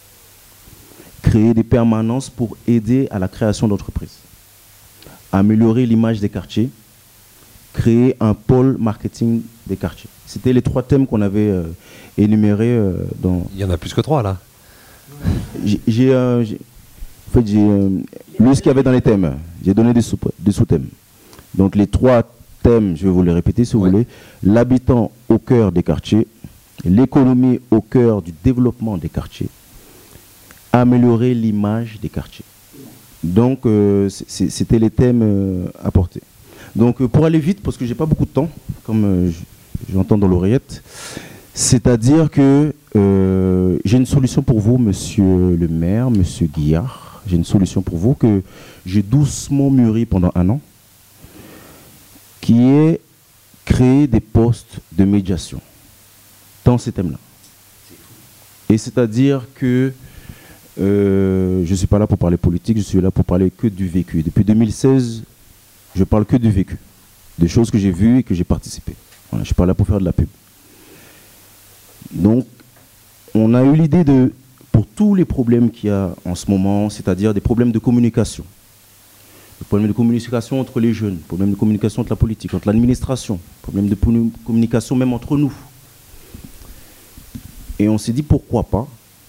Créer des permanences pour aider à la création d'entreprises. Améliorer l'image des quartiers. Créer un pôle marketing des quartiers. C'était les trois thèmes qu'on avait euh, énumérés euh, dans... Il y en a plus que trois là. J'ai, j'ai, euh, j'ai, en fait, j'ai euh, lu ce qu'il y avait dans les thèmes. J'ai donné des, sous, des sous-thèmes. Donc les trois thèmes, je vais vous les répéter si vous ouais. voulez. L'habitant au cœur des quartiers, l'économie au cœur du développement des quartiers, améliorer l'image des quartiers. Donc euh, c'est, c'était les thèmes euh, apportés. Donc euh, pour aller vite, parce que j'ai pas beaucoup de temps, comme euh, j'entends dans l'oreillette, c'est-à-dire que euh, j'ai une solution pour vous, monsieur le maire, monsieur Guillard. J'ai une solution pour vous que j'ai doucement mûri pendant un an, qui est créer des postes de médiation dans ces thèmes-là. Et c'est-à-dire que euh, je ne suis pas là pour parler politique, je suis là pour parler que du vécu. Depuis deux mille seize, je parle que du vécu, des choses que j'ai vues et que j'ai participé. Voilà, je ne suis pas là pour faire de la pub. Donc, on a eu l'idée de, pour tous les problèmes qu'il y a en ce moment, c'est-à-dire des problèmes de communication, des problèmes de communication entre les jeunes, des problèmes de communication entre la politique, entre l'administration, des problèmes de communication même entre nous. Et on s'est dit pourquoi pas,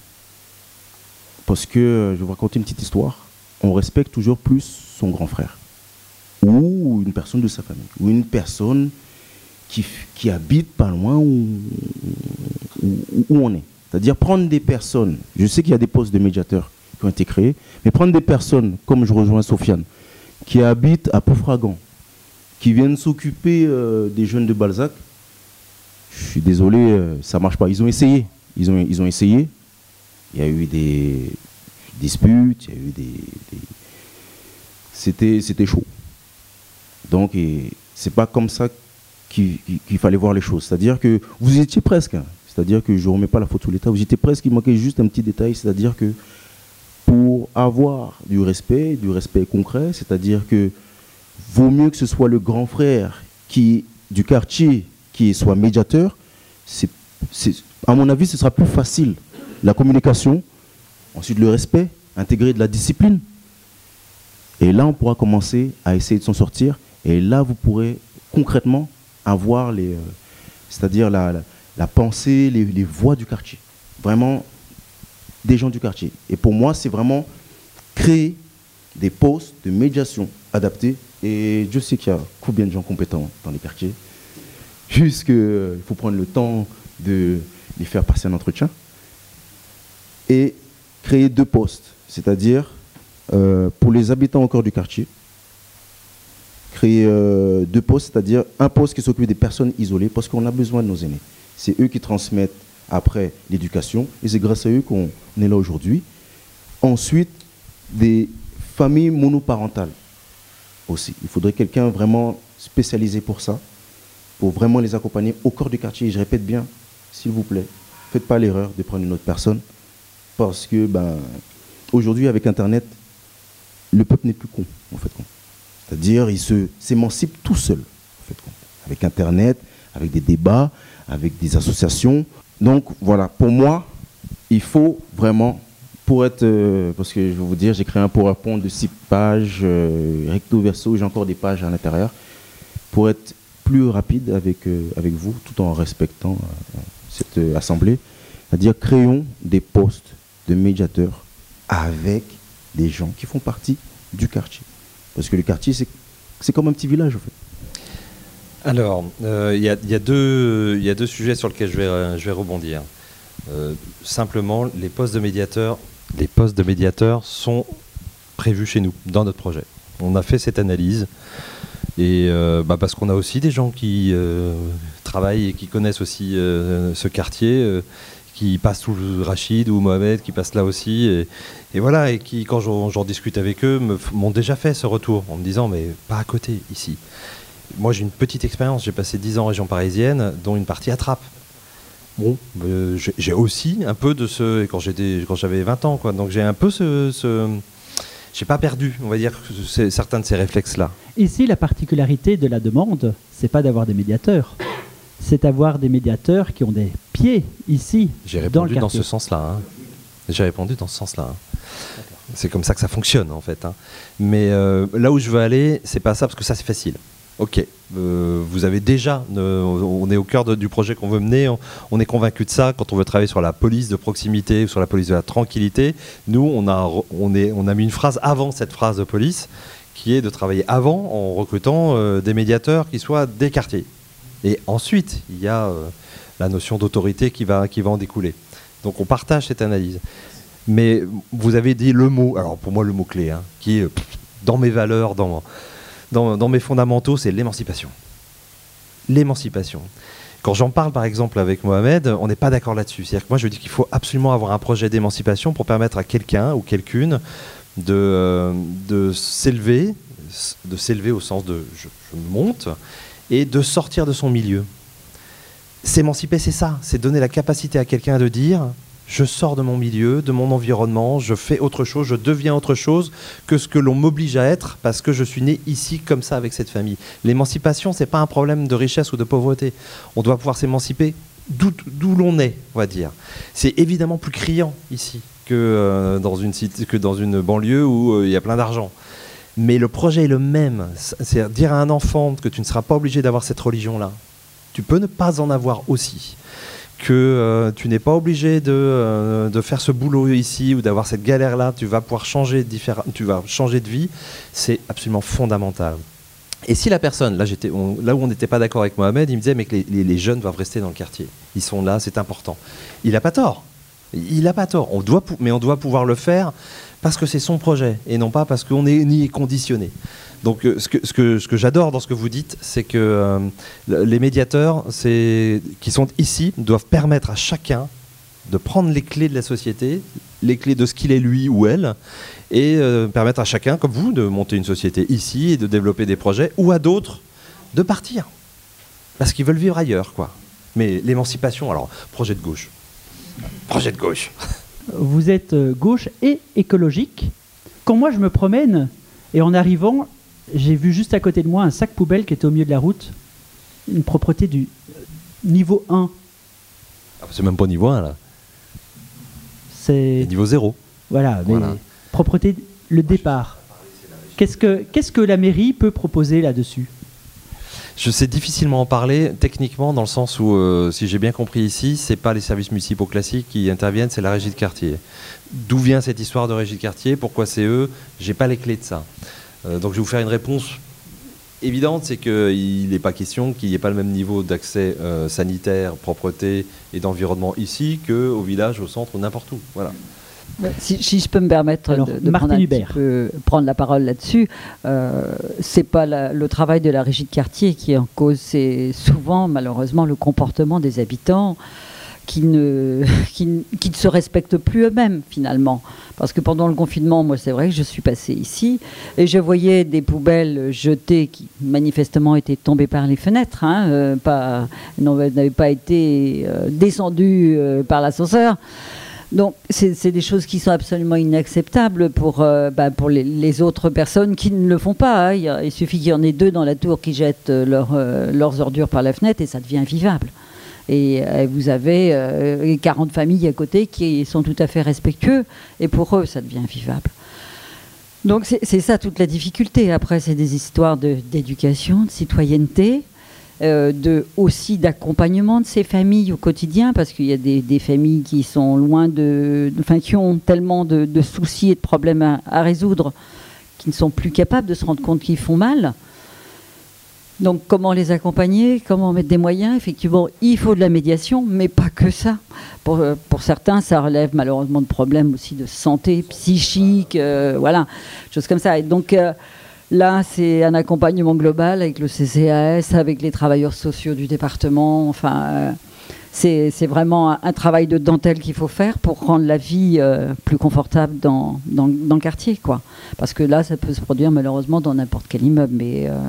parce que, je vais vous raconter une petite histoire, on respecte toujours plus son grand frère, ou une personne de sa famille, ou une personne qui, qui habite pas loin où, où, où on est. C'est-à-dire prendre des personnes, je sais qu'il y a des postes de médiateurs qui ont été créés, mais prendre des personnes, comme je rejoins Sofiane, qui habitent à Ploufragan, qui viennent s'occuper euh, des jeunes de Balzac, je suis désolé, euh, ça ne marche pas. Ils ont essayé, ils ont, ils ont essayé, il y a eu des disputes, il y a eu des... des... C'était, c'était chaud. Donc, ce n'est pas comme ça qu'il, qu'il fallait voir les choses. C'est-à-dire que vous étiez presque, hein. C'est-à-dire que je ne remets pas la faute sur l'État, vous étiez presque, il manquait juste un petit détail, c'est-à-dire que pour avoir du respect, du respect concret, c'est-à-dire que vaut mieux que ce soit le grand frère qui, du quartier qui soit médiateur, c'est, c'est, à mon avis, ce sera plus facile. La communication, ensuite le respect, intégrer de la discipline. Et là, on pourra commencer à essayer de s'en sortir. Et là, vous pourrez concrètement avoir les, euh, c'est-à-dire la, la, la pensée, les, les voix du quartier. Vraiment, des gens du quartier. Et pour moi, c'est vraiment créer des postes de médiation adaptés. Et je sais qu'il y a combien de gens compétents dans les quartiers. Juste qu'il euh, faut prendre le temps de les faire passer un entretien. Et créer deux postes, c'est-à-dire euh, pour les habitants au cœur du quartier, créer euh, deux postes, c'est-à-dire un poste qui s'occupe des personnes isolées, parce qu'on a besoin de nos aînés. C'est eux qui transmettent après l'éducation, et c'est grâce à eux qu'on est là aujourd'hui. Ensuite, des familles monoparentales aussi. Il faudrait quelqu'un vraiment spécialisé pour ça, faut vraiment les accompagner au cœur du quartier. Et je répète bien, s'il vous plaît, faites pas l'erreur de prendre une autre personne, parce que ben, aujourd'hui, avec Internet, le peuple n'est plus con, en fait. C'est-à-dire, il se, s'émancipe tout seul, en fait. Avec Internet, avec des débats, avec des associations. Donc, voilà, pour moi, il faut vraiment, pour être, euh, parce que je vais vous dire, j'ai créé un PowerPoint de six pages, euh, recto verso, j'ai encore des pages à l'intérieur, pour être plus rapide avec, euh, avec vous, tout en respectant euh, cette euh, assemblée. C'est-à-dire, créons des postes de médiateurs avec des gens qui font partie du quartier. Parce que le quartier, c'est, c'est comme un petit village, en fait. Alors, il euh, y, y, y a deux sujets sur lesquels je vais, euh, je vais rebondir. Euh, simplement, les postes de médiateurs, les postes de médiateurs sont prévus chez nous, dans notre projet. On a fait cette analyse, et euh, bah parce qu'on a aussi des gens qui euh, travaillent et qui connaissent aussi euh, ce quartier, euh, qui passent sous Rachid ou Mohamed, qui passent là aussi, et, et voilà, et qui, quand j'en, j'en discute avec eux, me, m'ont déjà fait ce retour, en me disant, mais pas à côté, ici. Moi, j'ai une petite expérience. J'ai passé dix ans en région parisienne, dont une partie à Trappes. Bon, euh, j'ai, j'ai aussi un peu de ce... Quand, j'étais, quand j'avais vingt ans, quoi. Donc j'ai un peu ce... ce j'ai pas perdu, on va dire, certains de ces réflexes-là. Ici, la particularité de la demande, c'est pas d'avoir des médiateurs. C'est d'avoir des médiateurs qui ont des pieds ici, j'ai répondu dans le quartier. dans ce sens-là. Hein. J'ai répondu dans ce sens-là. Hein. C'est comme ça que ça fonctionne, en fait. Hein. Mais euh, là où je veux aller, c'est pas ça, parce que ça, c'est facile. Ok, euh, vous avez déjà, euh, on est au cœur de, du projet qu'on veut mener, on, on est convaincu de ça. Quand on veut travailler sur la police de proximité ou sur la police de la tranquillité, nous, on a, on est, on a mis une phrase avant cette phrase de police, qui est de travailler avant en recrutant euh, des médiateurs qui soient des quartiers. Et ensuite, il y a euh, la notion d'autorité qui va, qui va en découler. Donc on partage cette analyse. Mais vous avez dit le mot, alors pour moi le mot-clé, hein, qui est pff, dans mes valeurs, dans... Dans, dans mes fondamentaux, c'est l'émancipation. L'émancipation. Quand j'en parle, par exemple, avec Mohamed, on n'est pas d'accord là-dessus. C'est-à-dire que moi, je dis qu'il faut absolument avoir un projet d'émancipation pour permettre à quelqu'un ou quelqu'une de, euh, de s'élever, de s'élever au sens de je, je monte, et de sortir de son milieu. S'émanciper, c'est ça. C'est donner la capacité à quelqu'un de dire... Je sors de mon milieu, de mon environnement, je fais autre chose, je deviens autre chose que ce que l'on m'oblige à être parce que je suis né ici comme ça avec cette famille. L'émancipation, ce n'est pas un problème de richesse ou de pauvreté. On doit pouvoir s'émanciper d'où, d'où l'on est, on va dire. C'est évidemment plus criant ici que, euh, dans une cité, que dans une banlieue où il euh, y a plein d'argent. Mais le projet est le même. C'est dire à un enfant que tu ne seras pas obligé d'avoir cette religion-là. Tu peux ne pas en avoir aussi. Que euh, tu n'es pas obligé de, euh, de faire ce boulot ici ou d'avoir cette galère-là, tu vas pouvoir changer, diffé- tu vas changer de vie, c'est absolument fondamental. Et si la personne, là, j'étais, on, là où on n'était pas d'accord avec Mohamed, il me disait mais que les, les, les jeunes doivent rester dans le quartier, ils sont là, c'est important. Il n'a pas tort, il n'a pas tort, on doit, mais on doit pouvoir le faire parce que c'est son projet et non pas parce qu'on est ni conditionné. Donc euh, ce, que, ce, que, ce que j'adore dans ce que vous dites, c'est que euh, les médiateurs c'est, qui sont ici doivent permettre à chacun de prendre les clés de la société, les clés de ce qu'il est lui ou elle, et euh, permettre à chacun, comme vous, de monter une société ici et de développer des projets, ou à d'autres de partir, parce qu'ils veulent vivre ailleurs, quoi. Mais l'émancipation, alors, projet de gauche. Projet de gauche. Vous êtes gauche et écologique. Quand moi je me promène, et en arrivant, j'ai vu juste à côté de moi un sac poubelle qui était au milieu de la route, une propreté du niveau un. Ah, c'est même pas niveau un, là. C'est niveau zéro. Voilà, mais voilà. Propreté, le départ. Qu'est-ce que, qu'est-ce que la mairie peut proposer là-dessus ? Je sais difficilement en parler techniquement, dans le sens où, euh, si j'ai bien compris ici, c'est pas les services municipaux classiques qui interviennent, c'est la régie de quartier. D'où vient cette histoire de régie de quartier ? Pourquoi c'est eux ? J'ai pas les clés de ça. Euh, donc je vais vous faire une réponse évidente, c'est qu'il n'est pas question qu'il n'y ait pas le même niveau d'accès euh, sanitaire, propreté et d'environnement ici qu'au village, au centre ou n'importe où. Voilà. Si, si je peux me permettre Alors, de, de Martin prendre, un Hubert. petit peu, prendre la parole là-dessus, euh, c'est pas la, le travail de la régie de quartier qui est en cause, c'est souvent malheureusement le comportement des habitants qui ne, qui, qui ne se respectent plus eux-mêmes finalement. Parce que pendant le confinement, moi c'est vrai que je suis passée ici et je voyais des poubelles jetées qui manifestement étaient tombées par les fenêtres, hein, euh, pas, n'avaient pas été euh, descendues euh, par l'ascenseur. Donc c'est des choses qui sont absolument inacceptables pour, euh, bah, pour les, les autres personnes qui ne le font pas. Hein. Il, y a, il suffit qu'il y en ait deux dans la tour qui jettent leur, euh, leurs ordures par la fenêtre et ça devient vivable. Et euh, vous avez euh, quarante familles à côté qui sont tout à fait respectueux et pour eux ça devient vivable. Donc c'est ça toute la difficulté. Après c'est des histoires d'éducation, de, de citoyenneté. Euh, de, aussi d'accompagnement de ces familles au quotidien, parce qu'il y a des, des familles qui sont loin de, de, enfin, qui ont tellement de, de soucis et de problèmes à, à résoudre, qui ne sont plus capables de se rendre compte qu'ils font mal. Donc comment les accompagner, comment mettre des moyens? Effectivement, il faut de la médiation, mais pas que ça. Pour, pour certains, ça relève malheureusement de problèmes aussi de santé psychique, euh, voilà, choses comme ça. Et donc euh, là, c'est un accompagnement global avec le C C A S, avec les travailleurs sociaux du département. Enfin, euh, c'est vraiment un, un travail de dentelle qu'il faut faire pour rendre la vie euh, plus confortable dans, dans, dans le quartier, quoi. Parce que là, ça peut se produire malheureusement dans n'importe quel immeuble. Mais euh,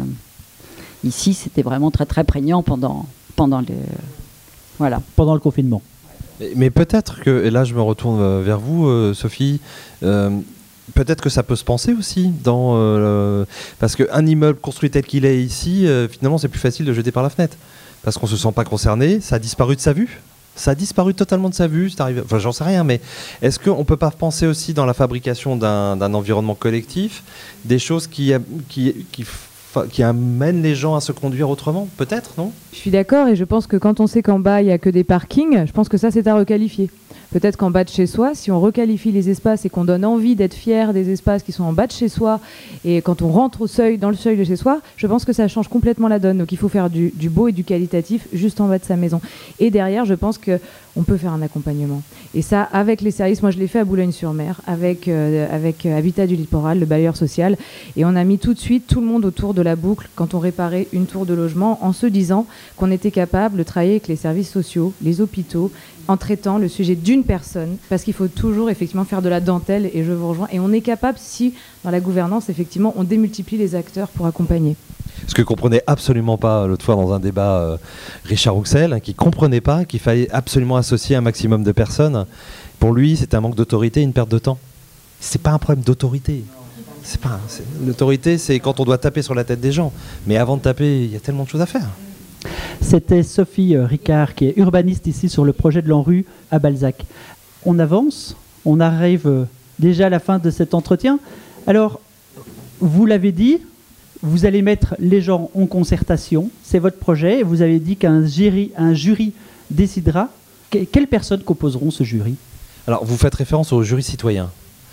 ici, c'était vraiment très très prégnant pendant, pendant, le, voilà. pendant le confinement. Mais peut-être que, et là je me retourne vers vous, euh, Sophie, euh, peut-être que ça peut se penser aussi, dans, euh, parce qu'un immeuble construit tel qu'il est ici, euh, finalement c'est plus facile de jeter par la fenêtre. Parce qu'on ne se sent pas concerné, ça a disparu de sa vue. Ça a disparu totalement de sa vue, c'est arrivé, enfin j'en sais rien, mais est-ce qu'on ne peut pas penser aussi dans la fabrication d'un d'un environnement collectif des choses qui, qui, qui, qui amènent les gens à se conduire autrement? Peut-être, non? Je suis d'accord, et je pense que quand on sait qu'en bas il n'y a que des parkings, je pense que ça c'est à requalifier. Peut-être qu'en bas de chez soi, si on requalifie les espaces et qu'on donne envie d'être fier des espaces qui sont en bas de chez soi, et quand on rentre au seuil, dans le seuil de chez soi, je pense que ça change complètement la donne. Donc il faut faire du, du beau et du qualitatif juste en bas de sa maison. Et derrière, je pense qu'on peut faire un accompagnement. Et ça, avec les services, moi je l'ai fait à Boulogne-sur-Mer, avec, euh, avec euh, Habitat du Littoral, le bailleur social, et on a mis tout de suite tout le monde autour de la boucle quand on réparait une tour de logement, en se disant qu'on était capable de travailler avec les services sociaux, les hôpitaux, en traitant le sujet d'une personne, parce qu'il faut toujours effectivement faire de la dentelle, et je vous rejoins, et on est capable si, dans la gouvernance, effectivement, on démultiplie les acteurs pour accompagner. Ce que comprenait absolument pas l'autre fois dans un débat euh, Richard Rouxel, hein, qui comprenait pas qu'il fallait absolument associer un maximum de personnes. Pour lui, c'est un manque d'autorité, une perte de temps. C'est pas un problème d'autorité. C'est pas. L'autorité, c'est quand on doit taper sur la tête des gens. Mais avant de taper, il y a tellement de choses à faire. C'était Sophie Ricard, qui est urbaniste ici sur le projet de l'ANRU à Balzac. On avance, on arrive déjà à la fin de cet entretien. Alors, vous l'avez dit, vous allez mettre les gens en concertation, c'est votre projet, et vous avez dit qu'un jury, un jury décidera. Quelles personnes composeront ce jury? Alors, vous faites référence au jury citoyen.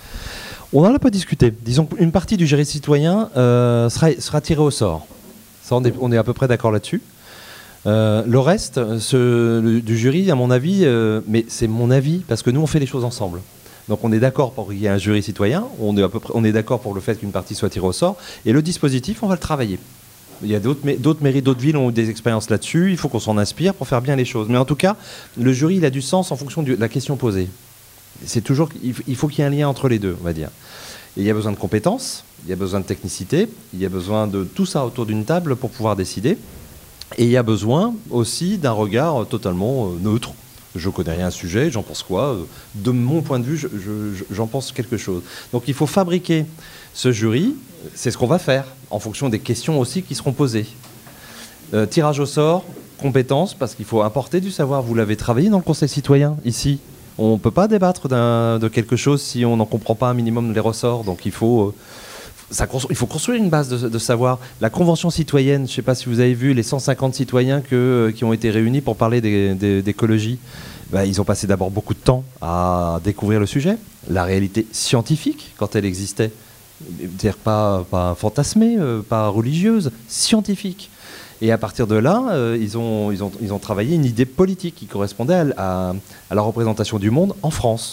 On n'en a pas discuté. Disons qu'une partie du jury citoyen euh, sera, sera tirée au sort. Ça, on est, on est à peu près d'accord là-dessus. Euh, le reste ce, le, du jury, à mon avis, euh, mais c'est mon avis, parce que nous, on fait les choses ensemble. Donc on est d'accord pour qu'il y ait un jury citoyen, on est, à peu près, on est d'accord pour le fait qu'une partie soit tirée au sort, et le dispositif, on va le travailler. Il y a d'autres mairies, d'autres villes ont eu des expériences là-dessus, il faut qu'on s'en inspire pour faire bien les choses. Mais en tout cas, le jury, il a du sens en fonction de la question posée. C'est toujours, il faut qu'il y ait un lien entre les deux, on va dire. Et il y a besoin de compétences, il y a besoin de technicité, il y a besoin de tout ça autour d'une table pour pouvoir décider. Et il y a besoin aussi d'un regard totalement euh, neutre. Je ne connais rien à ce sujet, j'en pense quoi? De mon point de vue, je, je, j'en pense quelque chose. Donc il faut fabriquer ce jury, c'est ce qu'on va faire, en fonction des questions aussi qui seront posées. Euh, tirage au sort, compétences, parce qu'il faut apporter du savoir. Vous l'avez travaillé dans le Conseil citoyen, ici. On ne peut pas débattre de quelque chose si on n'en comprend pas un minimum les ressorts. Donc il faut... Euh, Ça, il faut construire une base de, de savoir. La Convention citoyenne, je ne sais pas si vous avez vu les cent cinquante citoyens que, qui ont été réunis pour parler d'écologie. Ben, ils ont passé d'abord beaucoup de temps à découvrir le sujet, la réalité scientifique quand elle existait, c'est-à-dire pas, pas fantasmée, pas religieuse, scientifique. Et à partir de là, euh, ils, ont, ils, ont, ils ont travaillé une idée politique qui correspondait à, à, à la représentation du monde en France.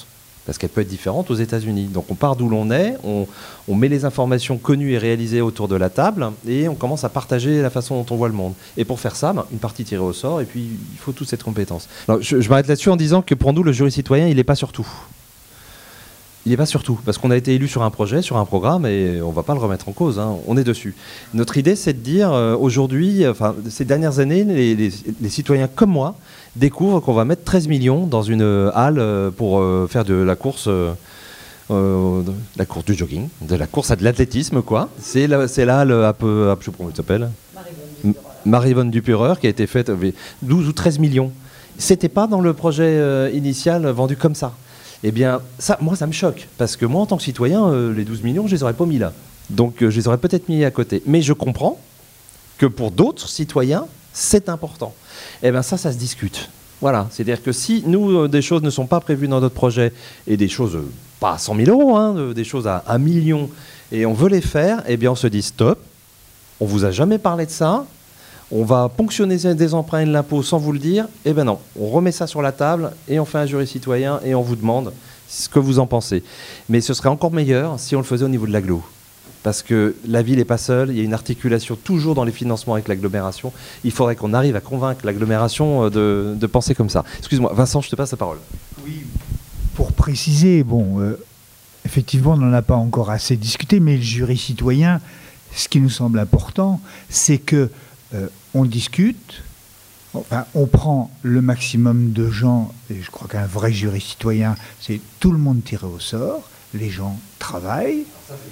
parce qu'elle peut être différente aux États-Unis. Donc on part d'où l'on est, on, on met les informations connues et réalisées autour de la table, et on commence à partager la façon dont on voit le monde. Et pour faire ça, ben, une partie tirée au sort, et puis il faut toute cette compétence. Alors, je je m'arrête là-dessus en disant que pour nous, le jury citoyen, il n'est pas sur tout. Il n'est pas sur tout, parce qu'on a été élu sur un projet, sur un programme, et on ne va pas le remettre en cause, hein, on est dessus. Notre idée, c'est de dire, euh, aujourd'hui, enfin, ces dernières années, les, les, les citoyens comme moi découvrent qu'on va mettre treize millions dans une euh, halle euh, pour euh, faire de la course, euh, euh, de la course du jogging, de la course à de l'athlétisme, quoi. C'est la, c'est la halle un peu, je sais pas comment elle s'appelle, Marie-Vonne Dupureur, qui a été faite avec douze ou treize millions. C'était pas dans le projet euh, initial vendu comme ça. Eh bien, ça, moi, ça me choque, parce que moi, en tant que citoyen, euh, les douze millions, je les aurais pas mis là. Donc, euh, je les aurais peut-être mis à côté. Mais je comprends que pour d'autres citoyens, c'est important. Eh bien, ça, ça se discute. Voilà, c'est-à-dire que si nous, euh, des choses ne sont pas prévues dans notre projet, et des choses, euh, pas à cent mille euros, hein, euh, des choses à un million, et on veut les faire, eh bien, on se dit stop, on vous a jamais parlé de ça, on va ponctionner des emprunts et de l'impôt sans vous le dire. Eh bien non, on remet ça sur la table et on fait un jury citoyen et on vous demande ce que vous en pensez. Mais ce serait encore meilleur si on le faisait au niveau de l'agglo. Parce que la ville n'est pas seule, il y a une articulation toujours dans les financements avec l'agglomération. Il faudrait qu'on arrive à convaincre l'agglomération de, de penser comme ça. Excuse-moi, Vincent, je te passe la parole. Oui, pour préciser, bon, euh, effectivement, on n'en a pas encore assez discuté, mais le jury citoyen, ce qui nous semble important, c'est que Euh, on discute, enfin, on prend le maximum de gens, et je crois qu'un vrai jury citoyen, c'est tout le monde tiré au sort, les gens travaillent,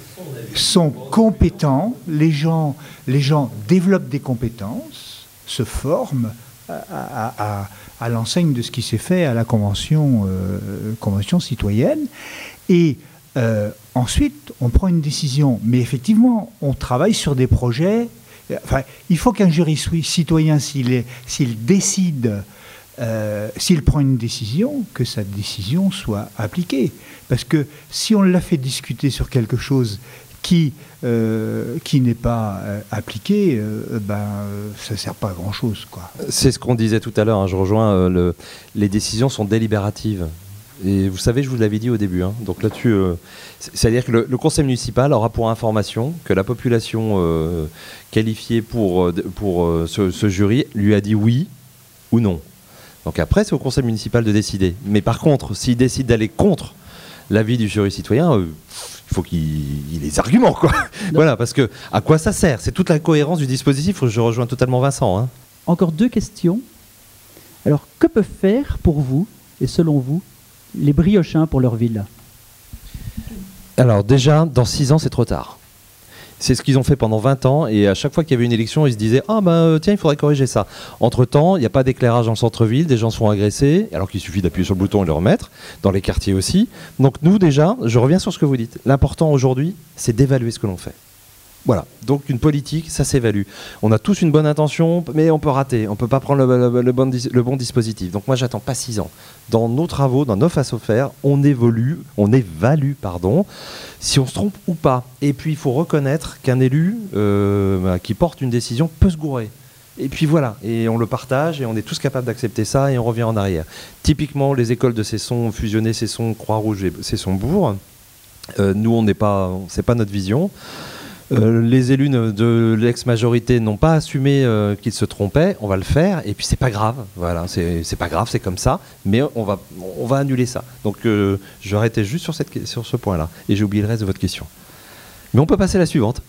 sont compétents, les gens, les gens développent des compétences, se forment à, à, à, à l'enseigne de ce qui s'est fait à la convention, euh, convention citoyenne, et euh, ensuite on prend une décision. Mais effectivement, on travaille sur des projets. Enfin, il faut qu'un jury citoyen, s'il, est, s'il décide, euh, s'il prend une décision, que sa décision soit appliquée. Parce que si on l'a fait discuter sur quelque chose qui, euh, qui n'est pas euh, appliqué, euh, ben, ça ne sert pas à grand-chose, quoi. C'est ce qu'on disait tout à l'heure, hein, je rejoins, euh, le, les décisions sont délibératives. Et vous savez, je vous l'avais dit au début, hein, donc là-dessus, euh, c'est-à-dire que le, le conseil municipal aura pour information que la population euh, qualifiée pour, pour euh, ce, ce jury lui a dit oui ou non. Donc après, c'est au conseil municipal de décider. Mais par contre, s'il décide d'aller contre l'avis du jury citoyen, euh, il faut qu'il ait des arguments, quoi. Voilà, parce que à quoi ça sert? C'est toute la cohérence du dispositif. Je rejoins totalement Vincent, hein. Encore deux questions. Alors, que peuvent faire pour vous, et selon vous, les Briochins pour leur ville? Alors déjà, dans six ans, c'est trop tard. C'est ce qu'ils ont fait pendant vingt ans, et à chaque fois qu'il y avait une élection, ils se disaient « Ah ben tiens, il faudrait corriger ça ». Entre-temps, il n'y a pas d'éclairage dans le centre-ville, des gens se font agresser, alors qu'il suffit d'appuyer sur le bouton et le remettre, dans les quartiers aussi. Donc nous déjà, je reviens sur ce que vous dites, l'important aujourd'hui, c'est d'évaluer ce que l'on fait. Voilà, donc une politique, ça s'évalue. On a tous une bonne intention, mais on peut rater, on ne peut pas prendre le, le, le, bon, le bon dispositif. Donc moi, j'attends pas six ans. Dans nos travaux, dans nos façons de faire, on évolue, on évalue, pardon, si on se trompe ou pas. Et puis, il faut reconnaître qu'un élu euh, bah, qui porte une décision peut se gourer. Et puis voilà, et on le partage, et on est tous capables d'accepter ça, et on revient en arrière. Typiquement, les écoles de Cesson, fusionnées Cesson, Croix-Rouge et Cesson-Bourg, euh, nous, on n'est pas, c'est pas notre vision. Euh, les élus de l'ex-majorité n'ont pas assumé euh, qu'ils se trompaient, on va le faire, et puis c'est pas grave, voilà, c'est, c'est pas grave, c'est comme ça, mais on va, on va annuler ça. Donc euh, je vais arrêter juste sur, cette, sur ce point-là, et j'ai oublié le reste de votre question. Mais on peut passer à la suivante.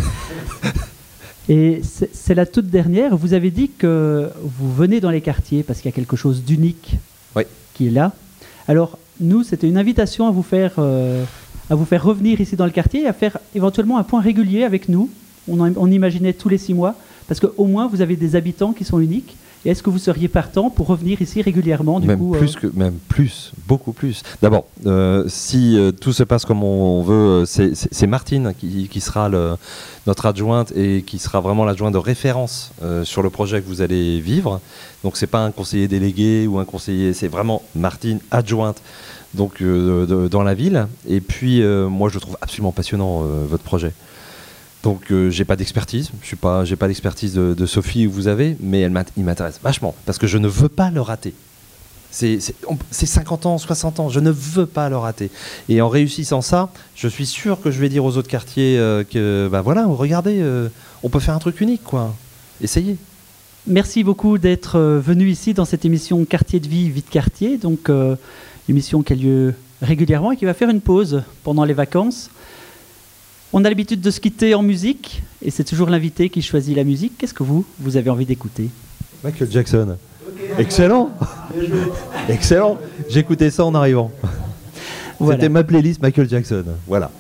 Et c'est, c'est la toute dernière, vous avez dit que vous venez dans les quartiers parce qu'il y a quelque chose d'unique, oui, qui est là. Alors nous, c'était une invitation à vous faire... Euh, à vous faire revenir ici dans le quartier et à faire éventuellement un point régulier avec nous. On, en, on imaginait tous les six mois, parce qu'au moins vous avez des habitants qui sont uniques. Et est-ce que vous seriez partant pour revenir ici régulièrement, du même coup, plus euh... que même plus, beaucoup plus. D'abord, euh, si euh, tout se passe comme on veut, c'est, c'est, c'est Martine qui, qui sera le, notre adjointe et qui sera vraiment l'adjointe de référence euh, sur le projet que vous allez vivre. Donc c'est pas un conseiller délégué ou un conseiller, c'est vraiment Martine adjointe. Donc euh, de, dans la ville. Et puis euh, moi je trouve absolument passionnant euh, votre projet. Donc euh, j'ai pas d'expertise, je suis pas, j'ai pas l'expertise de, de Sophie que vous avez, mais elle il m'intéresse vachement parce que je ne veux pas le rater. C'est, c'est, on- c'est cinquante ans, soixante ans, je ne veux pas le rater. Et en réussissant ça, je suis sûr que je vais dire aux autres quartiers euh, que, bah voilà, regardez, euh, on peut faire un truc unique, quoi. Essayez. Merci beaucoup d'être euh, venu ici dans cette émission Quartier de vie, vie de quartier. Donc, euh, émission qui a lieu régulièrement et qui va faire une pause pendant les vacances. On a l'habitude de se quitter en musique et c'est toujours l'invité qui choisit la musique. Qu'est-ce que vous, vous avez envie d'écouter ? Michael Jackson. Excellent. Excellent. J'écoutais ça en arrivant. Voilà. C'était ma playlist Michael Jackson. Voilà.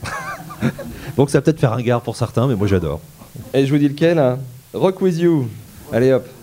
Donc ça va peut-être faire un gare pour certains, mais moi j'adore. Et je vous dis lequel, hein ? Rock With You. Allez hop.